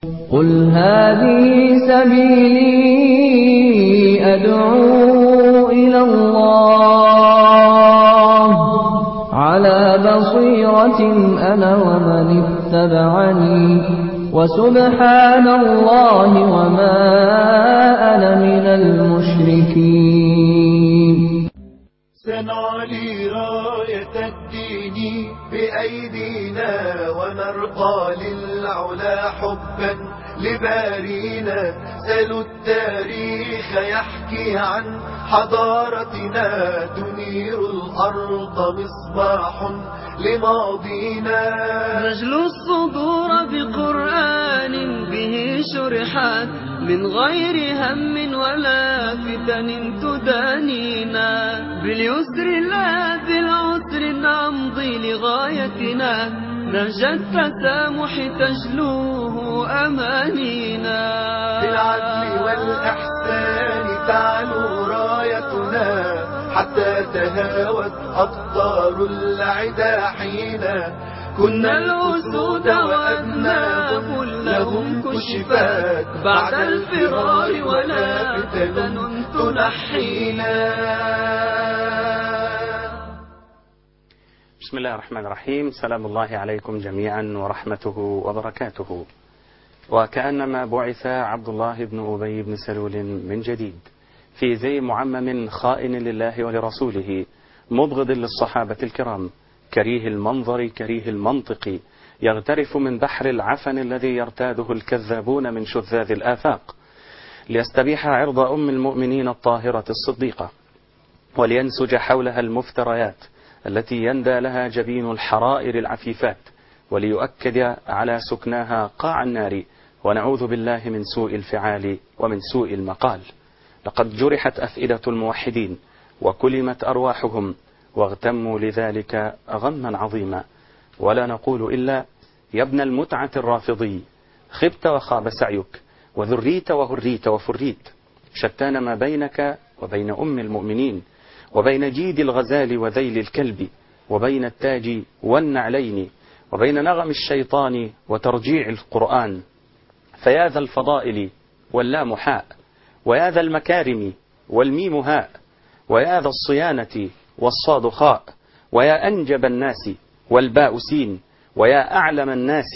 قل هذه سبيلي أدعو إلى الله على بصيرة أنا ومن اتبعني وسبحان الله وما أنا من المشركين. سنعلي راية الدين بأيدينا ونرقى للعلا حبا لبارينا. سلوا التاريخ يحكي عن حضارتنا تنير الأرض مصباح لماضينا. نجل الصدور بقرآن به شرحات من غير هم ولا فتن تدانينا. باليسر لا بالعسر نمضي لغايتنا. نهج التسامح تجلوه أمانينا. بالعدل والإحسان تعلو رايتنا حتى تهاوت أقطار العدا حينا. كنا الأسود وأبناء لهم كشفات بعد الفرار ولا فتن تنحينا. بسم الله الرحمن الرحيم. سلام الله عليكم جميعا ورحمته وبركاته. وكأنما بعث عبد الله بن أبي بن سلول من جديد في زي معمم خائن لله ولرسوله، مبغض للصحابة الكرام، كريه المنظر كريه المنطق، يغترف من بحر العفن الذي يرتاده الكذابون من شذاذ الآفاق، ليستبيح عرض أم المؤمنين الطاهرة الصديقة، ولينسج حولها المفتريات التي يندى لها جبين الحرائر العفيفات، وليؤكد على سكناها قاع النار، ونعوذ بالله من سوء الفعال ومن سوء المقال. لقد جرحت أفئدة الموحدين وكلمت أرواحهم واغتموا لذلك غما عظيما. ولا نقول إلا يا ابن المتعة الرافضي، خبت وخاب سعيك وذريت وهريت وفريت. شتان ما بينك وبين أم المؤمنين، وبين جيد الغزال وذيل الكلب، وبين التاج والنعلين، وبين نغم الشيطان وترجيع القرآن. فيا ذا الفضائل واللام حاء، ويا ذا المكارم والميم هاء، ويا ذا الصيانة والصاد خاء، ويا أنجب الناس والباء سين، ويا أعلم الناس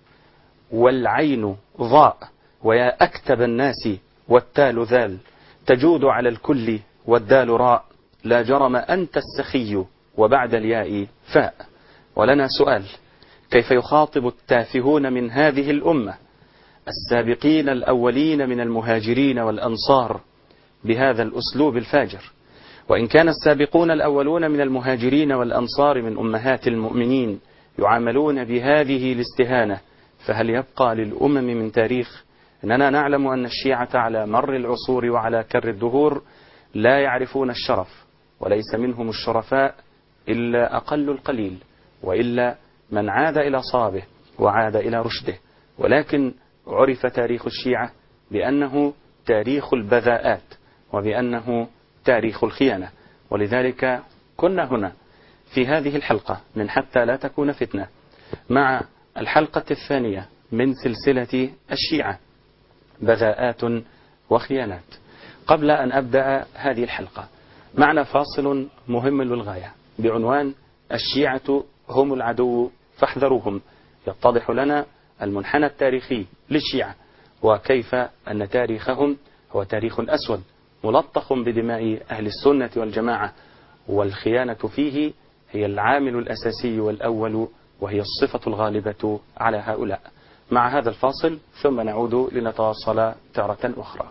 والعين ضاء، ويا أكتب الناس والتال ذال، تجود على الكل والدال راء. لا جرم أنت السخي وبعد الياء فاء. ولنا سؤال: كيف يخاطب التافهون من هذه الأمة السابقين الأولين من المهاجرين والأنصار بهذا الأسلوب الفاجر؟ وإن كان السابقون الأولون من المهاجرين والأنصار من أمهات المؤمنين يعاملون بهذه الاستهانة، فهل يبقى للأمم من تاريخ؟ إننا نعلم أن الشيعة على مر العصور وعلى كر الدهور لا يعرفون الشرف، وليس منهم الشرفاء إلا أقل القليل، وإلا من عاد إلى صوابه وعاد إلى رشده. ولكن عرف تاريخ الشيعة بأنه تاريخ البذاءات، وبأنه تاريخ الخيانة. ولذلك كنا هنا في هذه الحلقة من حتى لا تكون فتنة مع الحلقة الثانية من سلسلة الشيعة، بذاءات وخيانات. قبل أن أبدأ هذه الحلقة معنا فاصل مهم للغاية بعنوان الشيعة هم العدو فاحذروهم. يتضح لنا المنحنى التاريخي للشيعة، وكيف أن تاريخهم هو تاريخ أسود ملطخ بدماء أهل السنة والجماعة، والخيانة فيه هي العامل الأساسي والأول، وهي الصفة الغالبة على هؤلاء. مع هذا الفاصل ثم نعود لنتواصل تارة أخرى.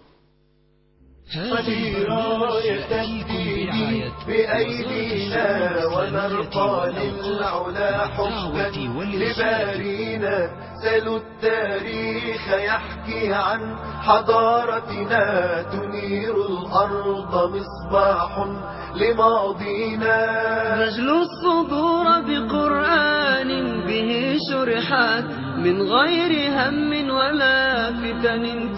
هذه راية الدين بأيدينا ونرقى للعلا حبا لبارينا. سلوا التاريخ يحكي عن حضارتنا تنير الأرض مصباح لماضينا. نجل الصدور بقرآن به شرحات من غير هم ولا فتن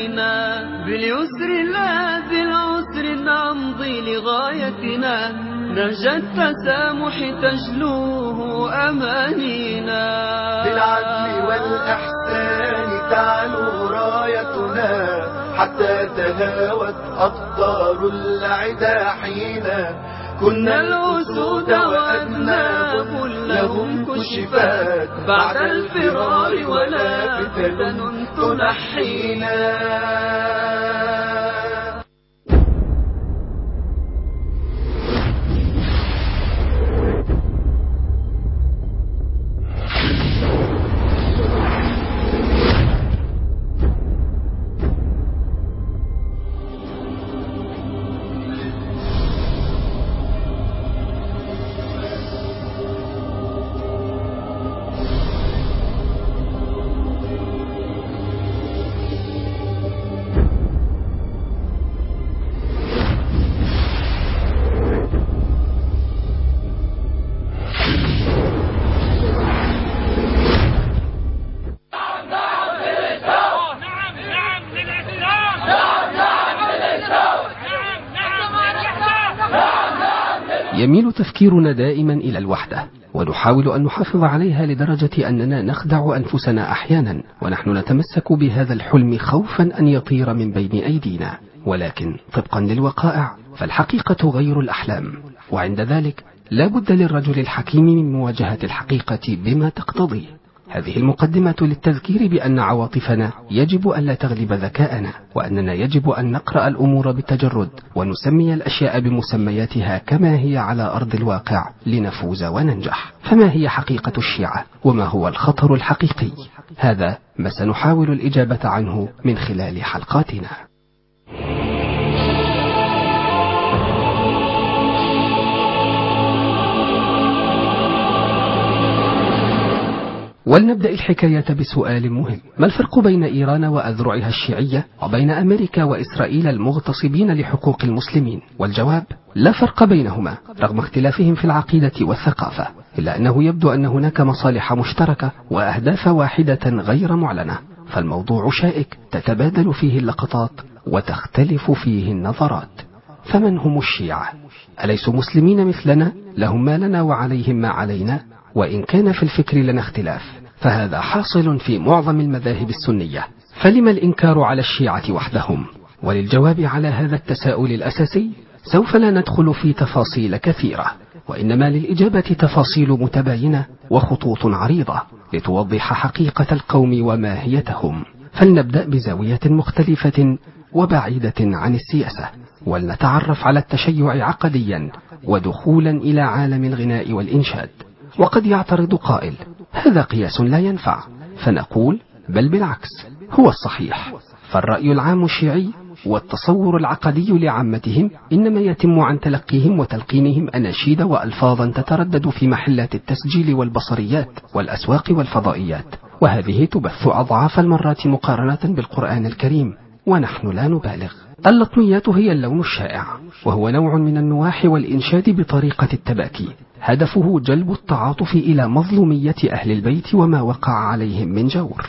تدانينا. باليسر لا بالعسر نمضي لغايتنا. رجا التسامح تجلوه أمانينا. بالعدل والإحسان تعلو رايتنا حتى تهاوت أقطار العدا حينا. كنا الأسود وأذناب لهم كشفات بعد الفرار ولا فتن تنحينا. يميل تفكيرنا دائما إلى الوحدة، ونحاول أن نحافظ عليها لدرجة أننا نخدع أنفسنا أحيانا، ونحن نتمسك بهذا الحلم خوفا أن يطير من بين أيدينا. ولكن طبقا للوقائع فالحقيقة غير الأحلام، وعند ذلك لا بد للرجل الحكيم من مواجهة الحقيقة بما تقتضيه. هذه المقدمة للتذكير بأن عواطفنا يجب أن لا تغلب ذكاءنا، وأننا يجب أن نقرأ الأمور بالتجرد ونسمي الأشياء بمسمياتها كما هي على أرض الواقع لنفوز وننجح. فما هي حقيقة الشيعة؟ وما هو الخطر الحقيقي؟ هذا ما سنحاول الإجابة عنه من خلال حلقاتنا. ولنبدأ الحكاية بسؤال مهم: ما الفرق بين إيران وأذرعها الشيعية وبين أمريكا وإسرائيل المغتصبين لحقوق المسلمين؟ والجواب: لا فرق بينهما رغم اختلافهم في العقيدة والثقافة، إلا أنه يبدو أن هناك مصالح مشتركة وأهداف واحدة غير معلنة. فالموضوع شائك تتبادل فيه اللقطات وتختلف فيه النظرات. فمن هم الشيعة؟ أليسوا مسلمين مثلنا لهم ما لنا وعليهم ما علينا؟ وإن كان في الفكر لنا اختلاف فهذا حاصل في معظم المذاهب السنية، فلما الإنكار على الشيعة وحدهم؟ وللجواب على هذا التساؤل الأساسي سوف لا ندخل في تفاصيل كثيرة، وإنما للإجابة تفاصيل متباينة وخطوط عريضة لتوضح حقيقة القوم وماهيتهم. فلنبدأ بزاوية مختلفة وبعيدة عن السياسة، ولنتعرف على التشيع عقديا ودخولا إلى عالم الغناء والإنشاد. وقد يعترض قائل: هذا قياس لا ينفع، فنقول: بل بالعكس هو الصحيح. فالرأي العام الشيعي والتصور العقدي لعامتهم إنما يتم عن تلقيهم وتلقينهم أناشيد وألفاظا تتردد في محلات التسجيل والبصريات والأسواق والفضائيات، وهذه تبث أضعاف المرات مقارنة بالقرآن الكريم، ونحن لا نبالغ. اللطميات هي اللون الشائع، وهو نوع من النواح والإنشاد بطريقة التباكي، هدفه جلب التعاطف إلى مظلومية أهل البيت وما وقع عليهم من جور.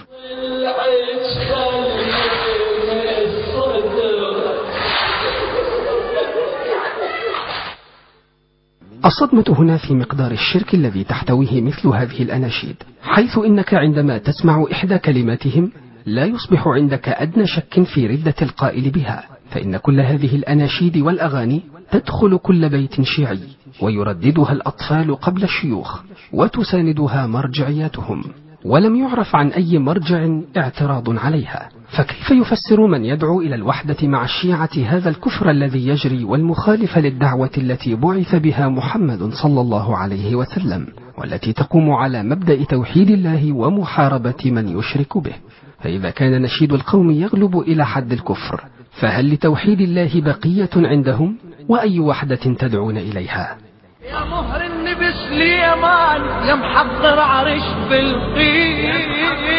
الصدمة هنا في مقدار الشرك الذي تحتويه مثل هذه الأناشيد، حيث إنك عندما تسمع إحدى كلماتهم لا يصبح عندك أدنى شك في ردة القائل بها، فإن كل هذه الأناشيد والأغاني تدخل كل بيت شيعي، ويرددها الأطفال قبل الشيوخ، وتساندها مرجعياتهم، ولم يعرف عن أي مرجع اعتراض عليها. فكيف يفسر من يدعو إلى الوحدة مع الشيعة هذا الكفر الذي يجري والمخالف للدعوة التي بعث بها محمد صلى الله عليه وسلم، والتي تقوم على مبدأ توحيد الله ومحاربة من يشرك به؟ فإذا كان نشيد القوم يغلب إلى حد الكفر، فهل لتوحيد الله بقية عندهم؟ وأي وحدة تدعون إليها؟ يا مهر النبي سليمان، يا محضر عرش بالقيس،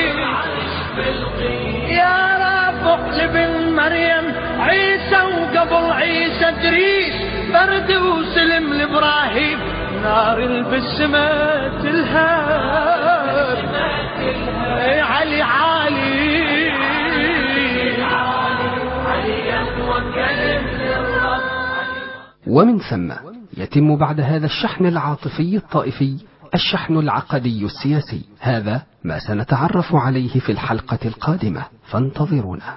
يا رافق لبن مريم عيسى وقبل عيسى ادريس، برد وسلم لابراهيم، نار البسمة تلهب، علي علي ومن ثم يتم بعد هذا الشحن العاطفي الطائفي الشحن العقدي السياسي. هذا ما سنتعرف عليه في الحلقة القادمة، فانتظرونا.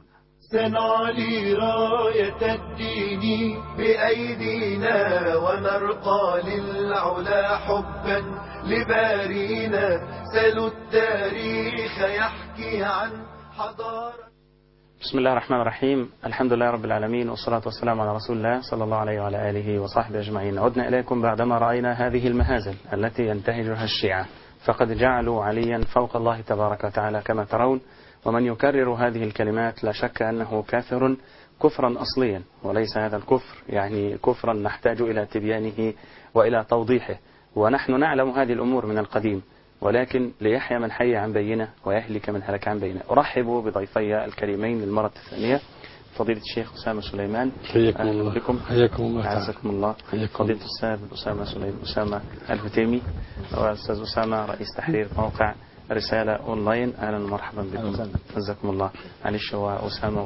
سنعلي راية الدين بأيدينا ونرقى للعلا حبا لبارينا. سلوا التاريخ يحكي عن حضارة. بسم الله الرحمن الرحيم. الحمد لله رب العالمين، والصلاة والسلام على رسول الله صلى الله عليه وعلى آله وصحبه أجمعين. عدنا إليكم بعدما رأينا هذه المهازل التي ينتهجها الشيعة، فقد جعلوا عليا فوق الله تبارك وتعالى كما ترون، ومن يكرر هذه الكلمات لا شك أنه كافر كفرا أصليا، وليس هذا الكفر يعني كفرا نحتاج إلى تبيانه وإلى توضيحه، ونحن نعلم هذه الأمور من القديم، ولكن ليحيى من حي عن بينه ويهلك من هلك عن بينه. أرحب بضيفي الكريمين للمرة الثانية، فضيلة الشيخ أسامة سليمان، حياكم الله. بكم. حياكم الله. أعزكم الله. فضيلة الأستاذ أسامة الهتيمي، وأستاذ أسامة رئيس تحرير موقع رسالة أونلاين. أهلا ومرحبا بكم. جزاكم الله. معلش هو أسامة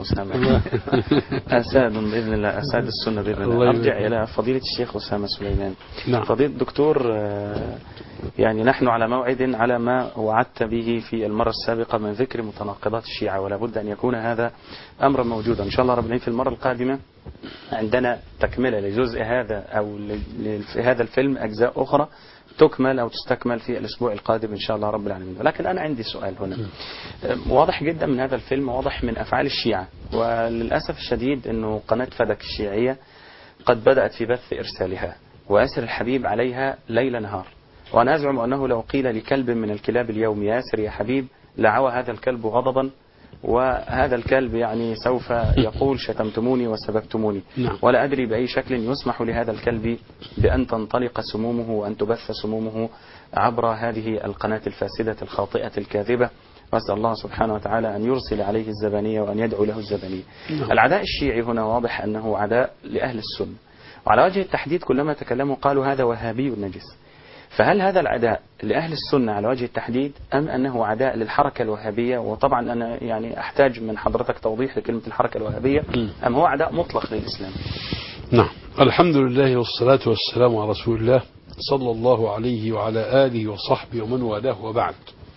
أساد بإذن الله، أساد السنة بإذن الله. أرجع إلى فضيلة الشيخ أسامة سليمان. نعم. فضيلة الدكتور، يعني نحن على موعد على ما وعدت به في المرة السابقة من ذكر متناقضات الشيعة، ولا بد أن يكون هذا أمرا موجودا إن شاء الله رب العالمين. في المرة القادمة عندنا تكملة لجزء هذا أو في هذا الفيلم، أجزاء أخرى تكمل أو تستكمل في الأسبوع القادم إن شاء الله رب العالمين. ولكن أنا عندي سؤال هنا. واضح جدا من هذا الفيلم، واضح من أفعال الشيعة، وللأسف الشديد أنه قناة فدك الشيعية قد بدأت في بث إرسالها، وياسر الحبيب عليها ليل نهار. وأنا أزعم أنه لو قيل لكلب من الكلاب اليوم ياسر يا حبيب لعوى هذا الكلب غضبا، وهذا الكلب يعني سوف يقول شتمتموني وسببتموني. ولا أدري بأي شكل يسمح لهذا الكلب بأن تنطلق سمومه وأن تبث سمومه عبر هذه القناة الفاسدة الخاطئة الكاذبة. وأسأل الله سبحانه وتعالى أن يرسل عليه الزبانية وأن يدعو له الزبانية. العداء الشيعي هنا واضح أنه عداء لأهل السنة، وعلى وجه التحديد كلما تكلموا قالوا هذا وهابي نجس. فهل هذا العداء لأهل السنة على وجه التحديد، أم أنه عداء للحركة الوهابية؟ وطبعا أنا يعني أحتاج من حضرتك توضيح لكلمة الحركة الوهابية، أم هو عداء مطلق للإسلام؟ نعم، الحمد لله والصلاة والسلام على رسول الله صلى الله عليه وعلى آله وصحبه ومن والاه، وبعد.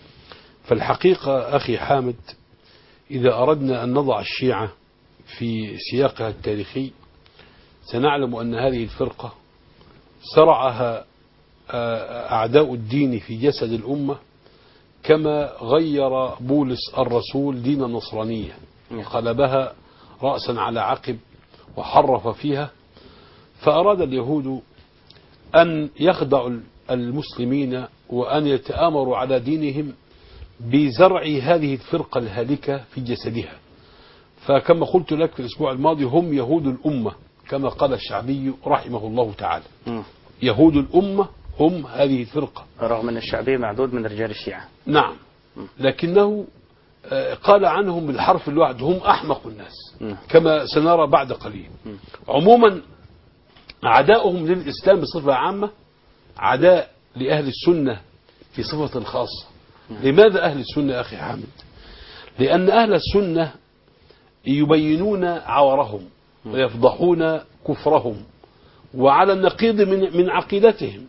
فالحقيقة أخي حامد، إذا أردنا أن نضع الشيعة في سياقها التاريخي سنعلم أن هذه الفرقة سرعها أعداء الدين في جسد الأمة، كما غير بولس الرسول دين النصرانية، قلبها رأسا على عقب وحرف فيها. فأراد اليهود أن يخدعوا المسلمين وأن يتآمروا على دينهم بزرع هذه الفرقة الهالكة في جسدها. فكما قلت لك في الأسبوع الماضي، هم يهود الأمة كما قال الشعبي رحمه الله تعالى. يهود الأمة هم هذه الفرقة، رغم أن الشعبي معدود من رجال الشيعة. نعم، لكنه قال عنهم بالحرف الواحد هم أحمق الناس، كما سنرى بعد قليل. عموما عداؤهم للإسلام بصفة عامة عداء لأهل السنة في صفة خاصة. لماذا أهل السنة أخي حامد؟ لأن أهل السنة يبينون عورهم ويفضحون كفرهم وعلى النقيض من عقيدتهم،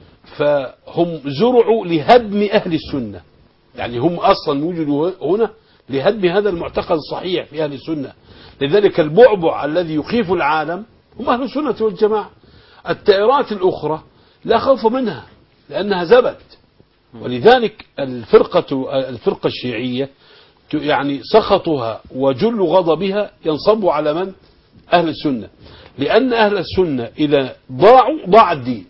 فهم زرعوا لهدم أهل السنة. يعني هم أصلا وجدوا هنا لهدم هذا المعتقد الصحيح في أهل السنة. لذلك البعبع الذي يخيف العالم هم أهل السنة والجماعة. التائرات الأخرى لا خوف منها لأنها زبد. ولذلك الفرقة الشيعية يعني سخطها وجل غضبها ينصب على من؟ أهل السنة. لأن أهل السنة إذا ضاع الدين.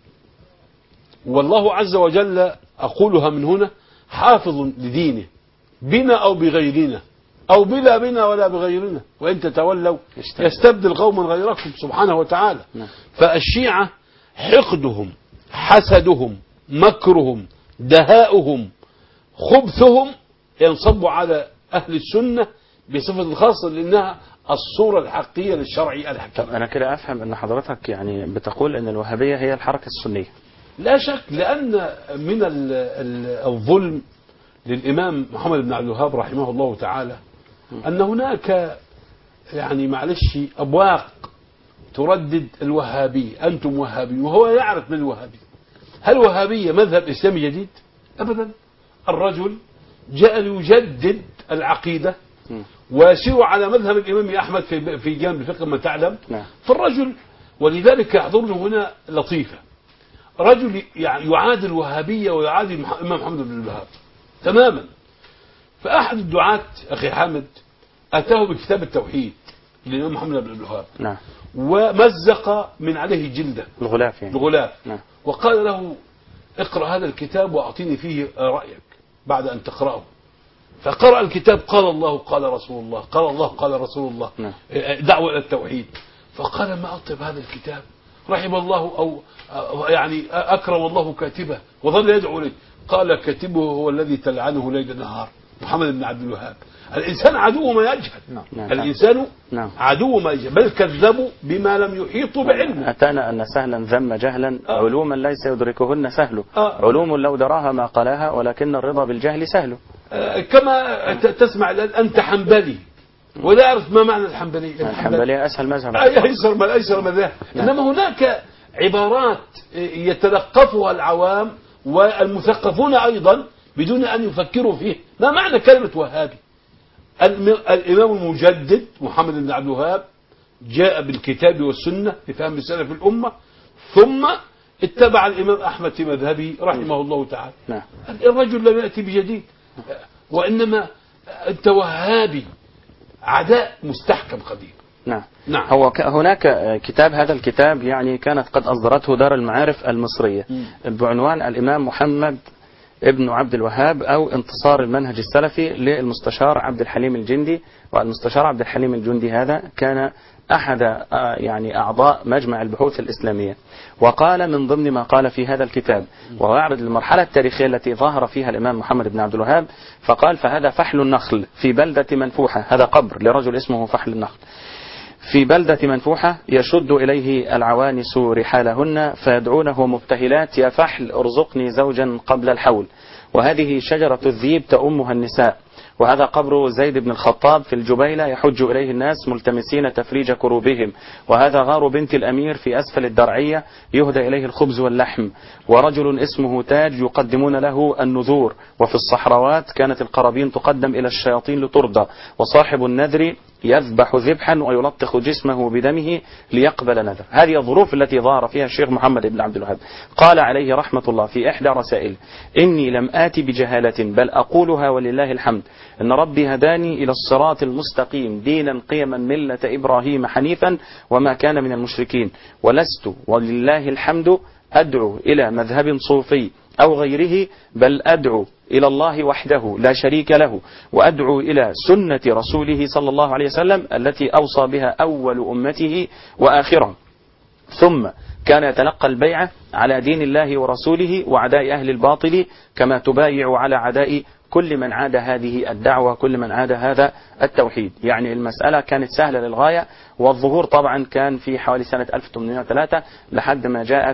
والله عز وجل أقولها من هنا حافظ لدينه بنا أو بغيرنا، أو بلا بنا ولا بغيرنا، وإن تتولوا يستبدل قوما غيركم سبحانه وتعالى. فالشيعة حقدهم، حسدهم، مكرهم، دهاؤهم، خبثهم ينصب على أهل السنة بصفة خاصة، لأنها الصورة الحقيقية للشرع الحكيم. أنا كده أفهم أن حضرتك يعني بتقول أن الوهابية هي الحركة السنية. لا شك، لأن من الظلم للإمام محمد بن عبد الوهاب رحمه الله تعالى أن هناك يعني معلش أبواق تردد الوهابية، أنتم وهابي، وهو يعرف من الوهابي. هل الوهابية مذهب إسلامي جديد؟ أبدا. الرجل جاء ليجدد العقيدة ويسير على مذهب الإمام أحمد في جانب الفقه ما تعلم. فالرجل، ولذلك يحضرنا هنا لطيفة، رجل يعادي الوهابية ويعادي الإمام محمد بن الوهاب تماما. فأحد الدعاة أخي حامد أتاه بكتاب التوحيد للإمام محمد بن الوهاب ومزق من عليه جلده الغلاف يعني. الغلاف. وقال له اقرأ هذا الكتاب وأعطيني فيه رأيك بعد أن تقرأه. فقرأ الكتاب، قال الله قال رسول الله، قال الله قال رسول الله، دعوة إلى التوحيد. فقال ما أطيب هذا الكتاب، رحم الله أو يعني أكرم الله كاتبه، وظل يدعو لي. قال كاتبه هو الذي تلعنه ليل نهار، محمد بن عبد الوهاب. الإنسان عدو ما يجهل. الإنسان عدو ما يجهل، بل كذبوا بما لم يحيطوا بعلمه. أتانا أن سهلا ذم جهلا علوما ليس يدركهن سهل، علوم لو دراها ما قلاها، ولكن الرضا بالجهل سهل. كما تسمع الآن أنت حنبلي ولا أعرف ما معنى الحنبلي. الحنبلية أسهل مذهب، أيسر مذهب. إنما هناك عبارات يتلقفها العوام والمثقفون أيضا بدون أن يفكروا فيه. ما معنى كلمة وهابي؟ الإمام المجدد محمد بن عبد الوهاب جاء بالكتاب والسنة لفهم سلف الأمة، ثم اتبع الإمام أحمد في مذهبه رحمه الله تعالى. الرجل لم يأتي بجديد، وإنما أنت وهابي، عداء مستحكم قديم. نعم. هو هناك كتاب، هذا الكتاب يعني كانت قد أصدرته دار المعارف المصرية بعنوان الإمام محمد ابن عبد الوهاب أو انتصار المنهج السلفي للمستشار عبد الحليم الجندي. والمستشار عبد الحليم الجندي هذا كان أحد يعني أعضاء مجمع البحوث الإسلامية، وقال من ضمن ما قال في هذا الكتاب وهو يعرض المرحلة التاريخية التي ظهر فيها الإمام محمد بن عبد الوهاب، فقال فهذا فحل النخل في بلدة منفوحة، هذا قبر لرجل اسمه فحل النخل في بلدة منفوحة، يشد إليه العوانس رحالهن فيدعونه مبتهلات يا فحل ارزقني زوجا قبل الحول، وهذه شجرة الذيب تأمها النساء، وهذا قبر زيد بن الخطاب في الجبيلة يحج إليه الناس ملتمسين تفريج كروبهم، وهذا غار بنت الأمير في أسفل الدرعية يهدى إليه الخبز واللحم، ورجل اسمه تاج يقدمون له النذور، وفي الصحراوات كانت القرابين تقدم إلى الشياطين لترضى، وصاحب النذر يذبح ذبحا ويلطخ جسمه بدمه ليقبل نذر. هذه الظروف التي ظهر فيها الشيخ محمد بن عبد الوهاب. قال عليه رحمة الله في إحدى رسائل: إني لم آتي بجهالة بل أقولها ولله الحمد، إن ربي هداني إلى الصراط المستقيم دينا قيما ملة إبراهيم حنيفا وما كان من المشركين، ولست ولله الحمد أدعو إلى مذهب صوفي أو غيره، بل أدعو إلى الله وحده لا شريك له، وأدعو إلى سنة رسوله صلى الله عليه وسلم التي أوصى بها أول أمته وآخرهم. ثم كان يتلقى البيعة على دين الله ورسوله وعداء أهل الباطل، كما تبايع على عداء كل من عاد هذه الدعوة، كل من عاد هذا التوحيد. يعني المسألة كانت سهلة للغاية، والظهور طبعا كان في حوالي سنة 1803 لحد ما جاءت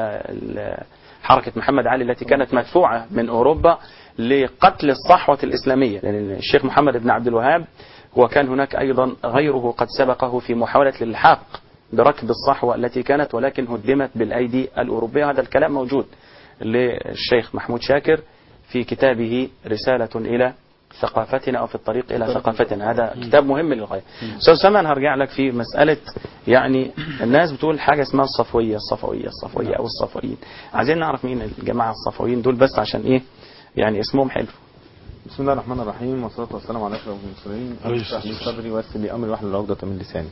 حركة محمد علي التي كانت مدفوعة من أوروبا لقتل الصحوة الإسلامية، لأن الشيخ محمد بن عبد الوهاب وكان هناك أيضا غيره قد سبقه في محاولة للحاق بركب الصحوة التي كانت، ولكن هدمت بالأيدي الأوروبية. هذا الكلام موجود للشيخ محمود شاكر في كتابه رسالة إلى ثقافتنا أو في الطريق إلى ثقافتنا، هذا كتاب مهم للغاية. أستاذ سمان، هرجع لك في مسألة، يعني الناس بتقول حاجة اسمها الصفوية أو الصفويين. عايزين نعرف مين الجماعة الصفويين دول بس، عشان إيه يعني اسمهم حلو. بسم الله الرحمن الرحيم، والصلاة والسلام على أشرف المرسلين. اشرح لي صدري ويسر لي أمري واحلل عقدة من لساني.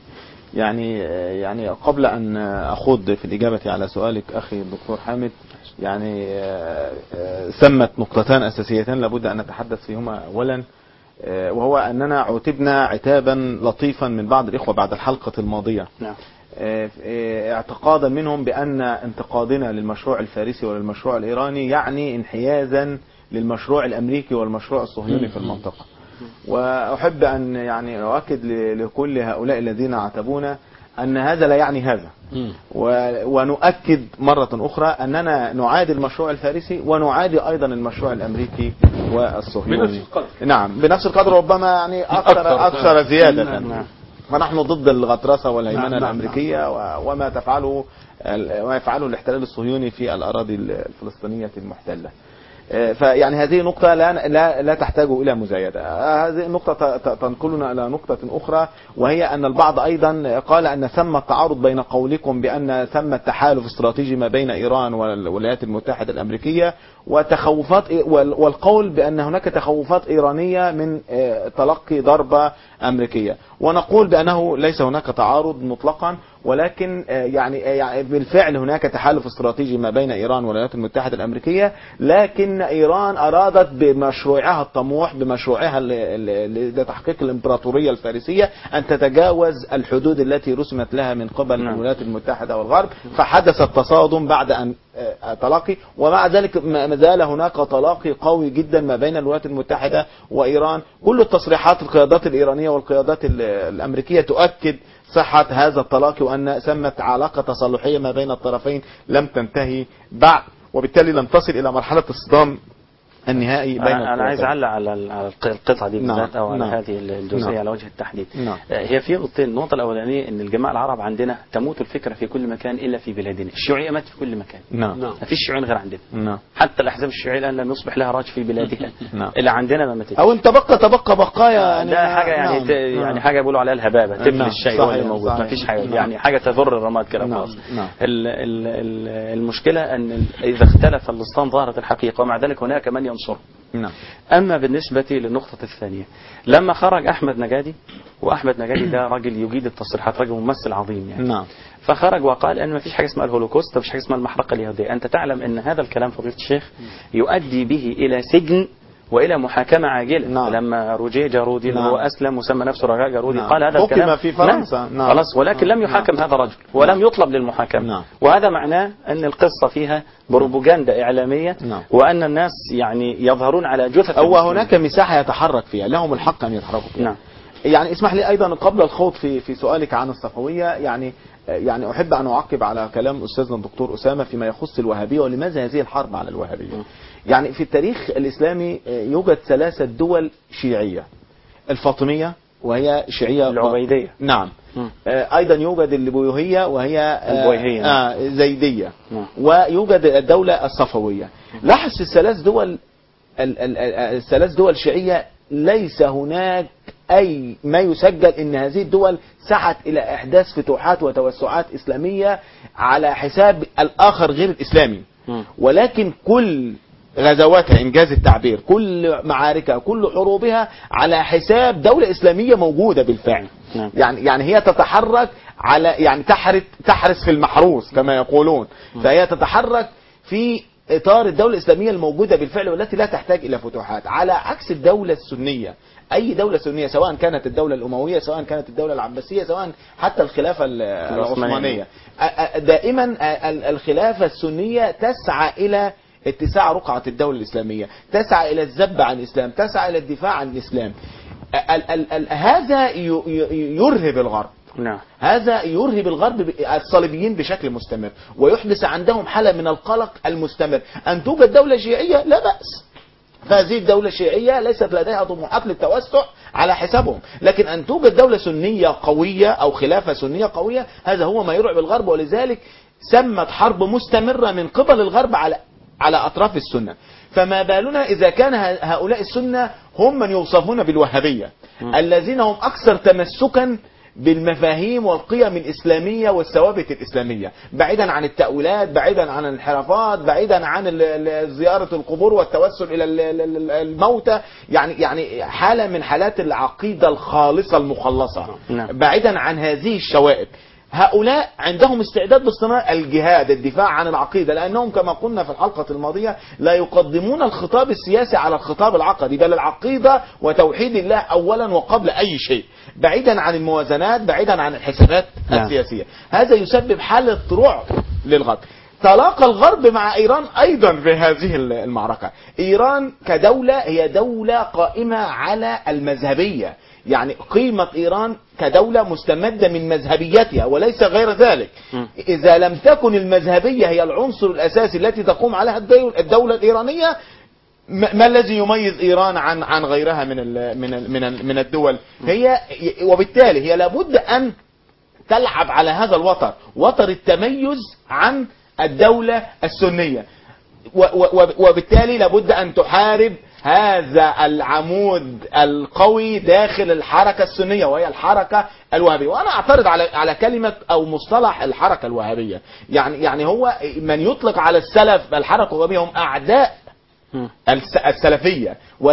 يعني قبل أن أخوض في الإجابة على سؤالك أخي الدكتور حامد، يعني سمت نقطتان أساسيتان لابد أن نتحدث فيهما. أولا وهو أننا عتبنا عتابا لطيفا من بعض الإخوة بعد الحلقة الماضية، اعتقادا منهم بأن انتقادنا للمشروع الفارسي وللمشروع الإيراني يعني انحيازا للمشروع الأمريكي والمشروع الصهيوني في المنطقة. وأحب أن يعني أؤكد لكل هؤلاء الذين عاتبونا أن هذا لا يعني هذا، ونؤكد مرة أخرى أننا نعادي المشروع الفارسي ونعادي أيضا المشروع الأمريكي والصهيوني بنفس القدر. نعم بنفس القدر، ربما يعني أكثر زيادة. فنحن ضد الغطرسة والهيمنة نعم. الأمريكية وما يفعله الاحتلال الصهيوني في الأراضي الفلسطينية المحتلة. فيعني هذه نقطة لا تحتاج إلى مزايدة. هذه النقطة تنقلنا إلى نقطة أخرى، وهي أن البعض أيضا قال أن ثم تعارض بين قولكم بأن ثم تحالف استراتيجي ما بين إيران والولايات المتحدة الأمريكية وتخوفات، والقول بأن هناك تخوفات إيرانية من تلقي ضربة أمريكية، ونقول بأنه ليس هناك تعارض مطلقا، ولكن يعني بالفعل هناك تحالف استراتيجي ما بين إيران والولايات المتحدة الأمريكية، لكن إيران أرادت بمشروعها الطموح، بمشروعها لتحقيق الإمبراطورية الفارسية، أن تتجاوز الحدود التي رسمت لها من قبل الولايات المتحدة والغرب، فحدث التصادم بعد أن تلاقي، ومع ذلك ما زال هناك تلاقي قوي جدا ما بين الولايات المتحدة وإيران. كل التصريحات القيادات الإيرانية والقيادات الأمريكية تؤكد صحة هذا التلاقي، وأن ثمت علاقة تصالحية ما بين الطرفين لم تنتهي بعد، وبالتالي لم تصل إلى مرحلة الصدام النهائي بين الطرفين. أنا عايز أعلق على القطعة دي بالذات، أو على هذه الجزئية على وجه التحديد. هي في نقطتين. النقطة الأولانية أن الجماعة العرب عندنا تموت الفكرة في كل مكان إلا في بلادنا. الشيوعية ماتت في كل مكان. ما فيش شيوعيين غير عندنا. حتى الأحزاب الشيوعية الآن لم يصبح لها راج في بلادها. إلا عندنا ما ماتتش. أو إن تبقى بقايا. ده حاجة يعني حاجة بيقولوا عليها الهبابة، تبل الشيء هو اللي موجود. ما فيش حاجة يعني حاجة تضر الرماد كده خلاص. المشكلة أن إذا اختلف اللسان ظهرت الحقيقة، ومع ذلك هناك من ينصر. أما بالنسبة للنقطة الثانية، لما خرج أحمد نجادي، وأحمد نجادي ده راجل يجيد التصريحات، راجل ممثل عظيم يعني. فخرج وقال أن ما فيش حاجة اسمها الهولوكوست، ما فيش حاجة اسمها المحرقة اليهودية. أنت تعلم أن هذا الكلام فضيلة الشيخ يؤدي به إلى سجن وإلى محاكمة عاجلة. لما روجيه جارودي اللي هو أسلم وسمى نفسه رجاء جارودي قال هذا الكلام في فرنسا. خلاص، ولكن لم يحاكم هذا الرجل ولم يطلب للمحاكمة. وهذا معناه أن القصة فيها بروباغندا إعلامية، وأن الناس يعني يظهرون على جثث. أو هناك مساحة يتحرك فيها، لهم الحق أن يتحركوا فيها. يعني اسمح لي أيضا قبل الخوض في سؤالك عن الصفوية، يعني أحب أن أعقب على كلام أستاذنا الدكتور أسامة فيما يخص الوهابية، ولماذا هذه الحرب على الوهابية. يعني في التاريخ الإسلامي يوجد 3 دول شيعية: الفاطمية وهي شيعية العبيدية، أيضا يوجد البويهية وهي البويهية زيدية، ويوجد الدولة الصفوية. لاحظ في الثلاث دول شيعية ليس هناك أي ما يسجل أن هذه الدول سعت إلى إحداث فتوحات وتوسعات إسلامية على حساب الآخر غير الإسلامي، ولكن كل غزواتها، إنجاز التعبير، كل معاركها، كل حروبها على حساب دولة إسلامية موجودة بالفعل. يعني هي تتحرك على، يعني تحرس في المحروس كما يقولون، فهي تتحرك في إطار الدولة الإسلامية الموجودة بالفعل، والتي لا تحتاج إلى فتوحات، على عكس الدولة السنية. أي دولة سنية، سواء كانت الدولة الأموية، سواء كانت الدولة العباسية، سواء حتى الخلافة العثمانية، دائما الخلافة السنية تسعى إلى اتساع رقعة الدولة الإسلامية، تسعى إلى الذب عن الإسلام، تسعى إلى الدفاع عن الإسلام. هذا يرهب الغرب. هذا يرهب الغرب الصليبيين بشكل مستمر، ويحدث عندهم حالة من القلق المستمر. أن توجد دولة شيعية لا بأس، فهذه الدولة الشيعية ليست لديها طموحات للتوسع على حسابهم، لكن أن توجد دولة سنية قوية أو خلافة سنية قوية، هذا هو ما يرعب الغرب. ولذلك سمت حرب مستمرة من قبل الغرب على أطراف السنة. فما بالنا إذا كان هؤلاء السنة هم من يوصفون بالوهابية، الذين هم أكثر تمسكا بالمفاهيم والقيم الإسلامية والثوابت الإسلامية، بعيدا عن التأويلات، بعيدا عن الانحرافات، بعيدا عن زيارة القبور والتوسل إلى الموتى، يعني حالة من حالات العقيدة الخالصة المخلصة، بعيدا عن هذه الشوائب. هؤلاء عندهم استعداد باستمرار الجهاد، الدفاع عن العقيدة، لأنهم كما قلنا في الحلقة الماضية لا يقدمون الخطاب السياسي على الخطاب العقدي، بل العقيدة وتوحيد الله أولا وقبل أي شيء، بعيدا عن الموازنات، بعيدا عن الحسابات السياسية. هذا يسبب حالة رعب للغرب. تلاقى الغرب مع إيران أيضا في هذه المعركة. إيران كدولة هي دولة قائمة على المذهبية، يعني قيمة إيران كدولة مستمدة من مذهبيتها وليس غير ذلك. إذا لم تكن المذهبية هي العنصر الأساسي التي تقوم عليها الدولة الإيرانية، ما الذي يميز إيران عن غيرها من الدول؟ هي وبالتالي هي لابد أن تلعب على هذا وتر التميز عن الدولة السنية، وبالتالي لابد أن تحارب هذا العمود القوي داخل الحركة السنية وهي الحركة الوهابية. وأنا أعترض على كلمة أو مصطلح الحركة الوهابية. يعني هو من يطلق على السلف الحركة الوهابية هم أعداء السلفية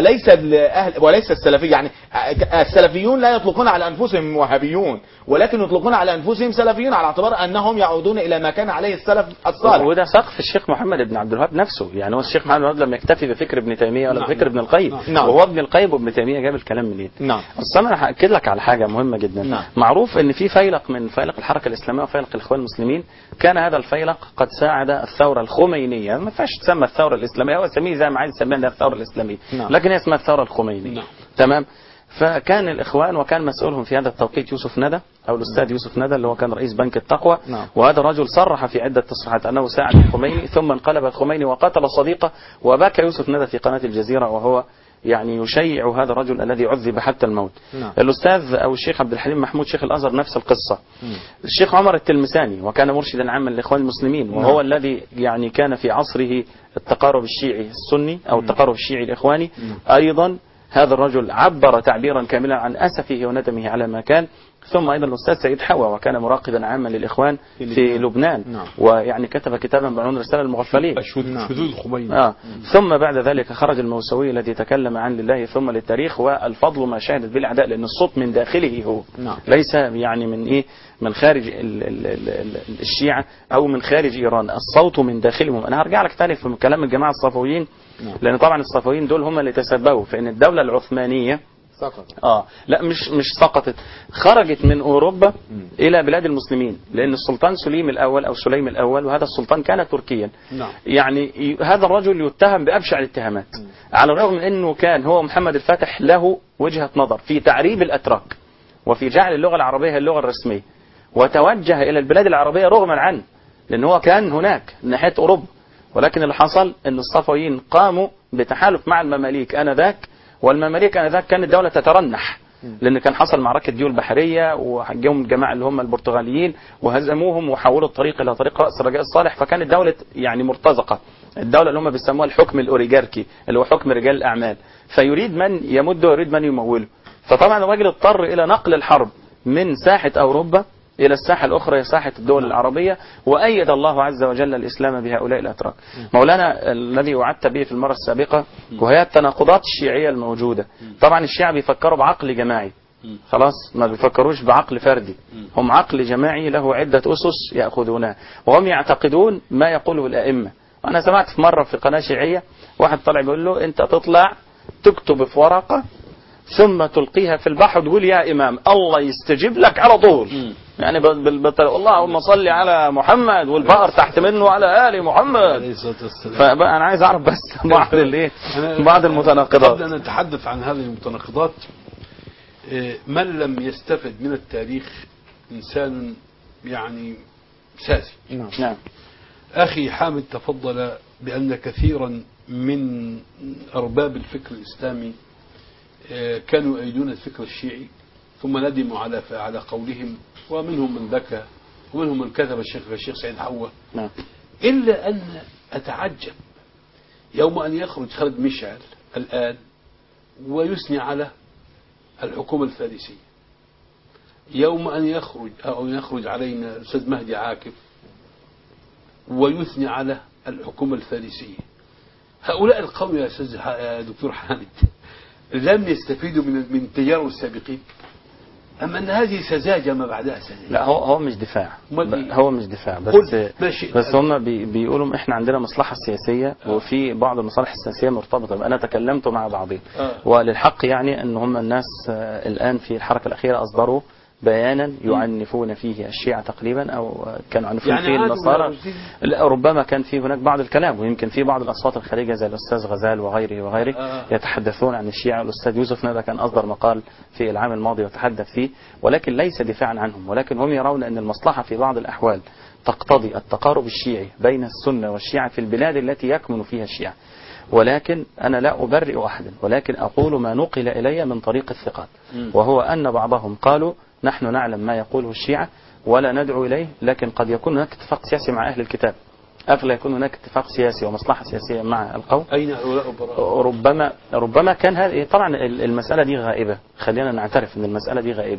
وليس السلفية. يعني السلفيون لا يطلقون على أنفسهم وهابيون، ولكن يطلقون على أنفسهم سلفيون على اعتبار أنهم يعودون إلى ما كان عليه السلف الصالح. وده سقف الشيخ محمد بن عبد الوهاب نفسه. يعني هو الشيخ محمد بن عبد الوهاب لم يكتفي بفكر ابن تيمية ولا بفكر ابن القيم، وهو ابن القيم وابن تيمية جاب الكلام منين؟ بس أنا هأكد لك على حاجة مهمة جدا. معروف إن في فيلق من فيلق الحركة الإسلامية وفيلق الإخوان المسلمين، كان هذا الفيلق قد ساعد الثورة الخمينية. ما ينفعش تسمى الثورة الإسلامية، هو سميه زي ما عايز يسميها الثورة الإسلامية، لكن هي اسمها الثورة الخمينية. تمام. فكان الإخوان وكان مسؤولهم في هذا التوقيت يوسف ندى أو الأستاذ يوسف ندى اللي هو كان رئيس بنك التقوى. وهذا الرجل صرح في عدة تصريحات أنه ساعد الخميني، ثم انقلب الخميني وقتل صديقه، وبكى يوسف ندى في قناة الجزيرة وهو يعني يشيع هذا الرجل الذي عذب حتى الموت. الأستاذ أو الشيخ عبد الحليم محمود شيخ الأزهر نفس القصة. الشيخ عمر التلمساني وكان مرشدا عاما للإخوان المسلمين، وهو الذي يعني كان في عصره التقارب الشيعي السني أو التقارب الشيعي الإخواني. أيضا هذا الرجل عبر تعبيرا كاملا عن أسفه وندمه على ما كان. ثم أيضا الأستاذ سيد حوا وكان مراقبا عاما للإخوان في لبنان. ويعني كتب كتابا بعنوان رسالة المغفلين. شذوذ الخميني. ثم بعد ذلك خرج الموسوي الذي تكلم عن لله ثم للتاريخ، والفضل ما شهدت به الأعداء، لأن الصوت من داخله هو ليس يعني من من خارج الشيعة أو من خارج إيران، الصوت من داخلهم. أنا هرجع لك تاني في كلام الجماعة الصفويين، لأن طبعا الصفويين دول هم اللي تسببوا في أن الدولة العثمانية سقطت. لا مش سقطت، خرجت من أوروبا إلى بلاد المسلمين، لأن السلطان سليم الأول أو سليم الأول، وهذا السلطان كان تركيا. يعني هذا الرجل يتهم بأبشع الاتهامات، على الرغم من أنه كان هو محمد الفاتح له وجهة نظر في تعريب الأتراك وفي جعل اللغة العربية هي اللغة الرسمية، وتوجه إلى البلاد العربية رغما عنه، لأن هو كان هناك ناحية أوروبا. ولكن اللي حصل أن الصفويين قاموا بتحالف مع المماليك آنذاك، والمماليك آنذاك كانت الدولة تترنح، لأن كان حصل معركة ديول بحرية وجاهم الجماعة اللي هم البرتغاليين وهزموهم وحولوا الطريق إلى طريق رأس رجاء الصالح، فكانت الدولة يعني مرتزقة، الدولة اللي هم بيسموها الحكم الأوريجاركي اللي هو حكم رجال الأعمال، فيريد من يمد ويريد من يموله. فطبعا الراجل اضطر إلى نقل الحرب من ساحة أوروبا إلى الساحة الأخرى ساحة الدول العربية، وأيد الله عز وجل الإسلام بهؤلاء الأتراك. مولانا الذي وعدت به في المرة السابقة وهي التناقضات الشيعية الموجودة. طبعا الشيعة بيفكروا بعقل جماعي، خلاص ما بيفكروش بعقل فردي، هم عقل جماعي له عدة أسس يأخذونها، وهم يعتقدون ما يقوله الأئمة. أنا سمعت في مرة في قناة شيعية واحد طلع بيقول له أنت تطلع تكتب في ورقة ثم تلقيها في البحر وتقول يا إمام الله يستجيب لك على طول. يعني اللهم صل على محمد والبقر تحت منه على آل محمد. فبقى أنا عايز أعرف بس بعض المتناقضات. قبل أن نتحدث عن هذه المتناقضات، من لم يستفد من التاريخ إنسان يعني ساذج. نعم. أخي حامد تفضل بأن كثيرا من أرباب الفكر الإسلامي كانوا يؤيدون الفكر الشيعي ثم ندموا على قولهم، ومنهم من بكى ومنهم من كذب الشيخ سعيد حوا. إلا أن أتعجب يوم أن يخرج خالد مشعل الآن ويثني على الحكومة الفارسية، يوم أن يخرج علينا الأستاذ مهدي عاكف ويثني على الحكومة الفارسية. هؤلاء القوم يا أستاذ دكتور حامد لم يستفيدوا من تجارب السابقين، أما أن هذه سذاجة ما بعدها سذاجة. لا هو مش دفاع، هو مش دفاع، بس هم بيقولوا إحنا عندنا مصلحة سياسية وفي بعض المصالح السياسية مرتبطة. أنا تكلمت مع بعضهم وللحق يعني أن هم الناس الآن في الحركة الأخيرة أصدروا بيانا يعنفون فيه الشيعة تقريبا، أو كانوا يعنفون يعني فيه النصارى. ربما كان فيه هناك بعض الكلام، ويمكن في بعض الأصوات الخارجة زي الأستاذ غزال وغيره يتحدثون عن الشيعة. الأستاذ يوسف ندى كان أصدر مقال في العام الماضي وتحدث فيه، ولكن ليس دفاعا عنهم، ولكن هم يرون أن المصلحة في بعض الأحوال تقتضي التقارب الشيعي بين السنة والشيعة في البلاد التي يكمن فيها الشيعة. ولكن أنا لا أبرئ أحدا، ولكن أقول ما نقل إلي من طريق الثقات، وهو أن بعضهم قالوا نحن نعلم ما يقوله الشيعة ولا ندعو إليه، لكن قد يكون هناك اتفاق سياسي مع أهل الكتاب، أغلى يكون هناك اتفاق سياسي ومصلحة سياسية مع القوم. أين هؤلاء البراء؟ ربما كان هذه طبعا المسألة دي غائبة، خلينا نعترف أن المسألة دي غائبة.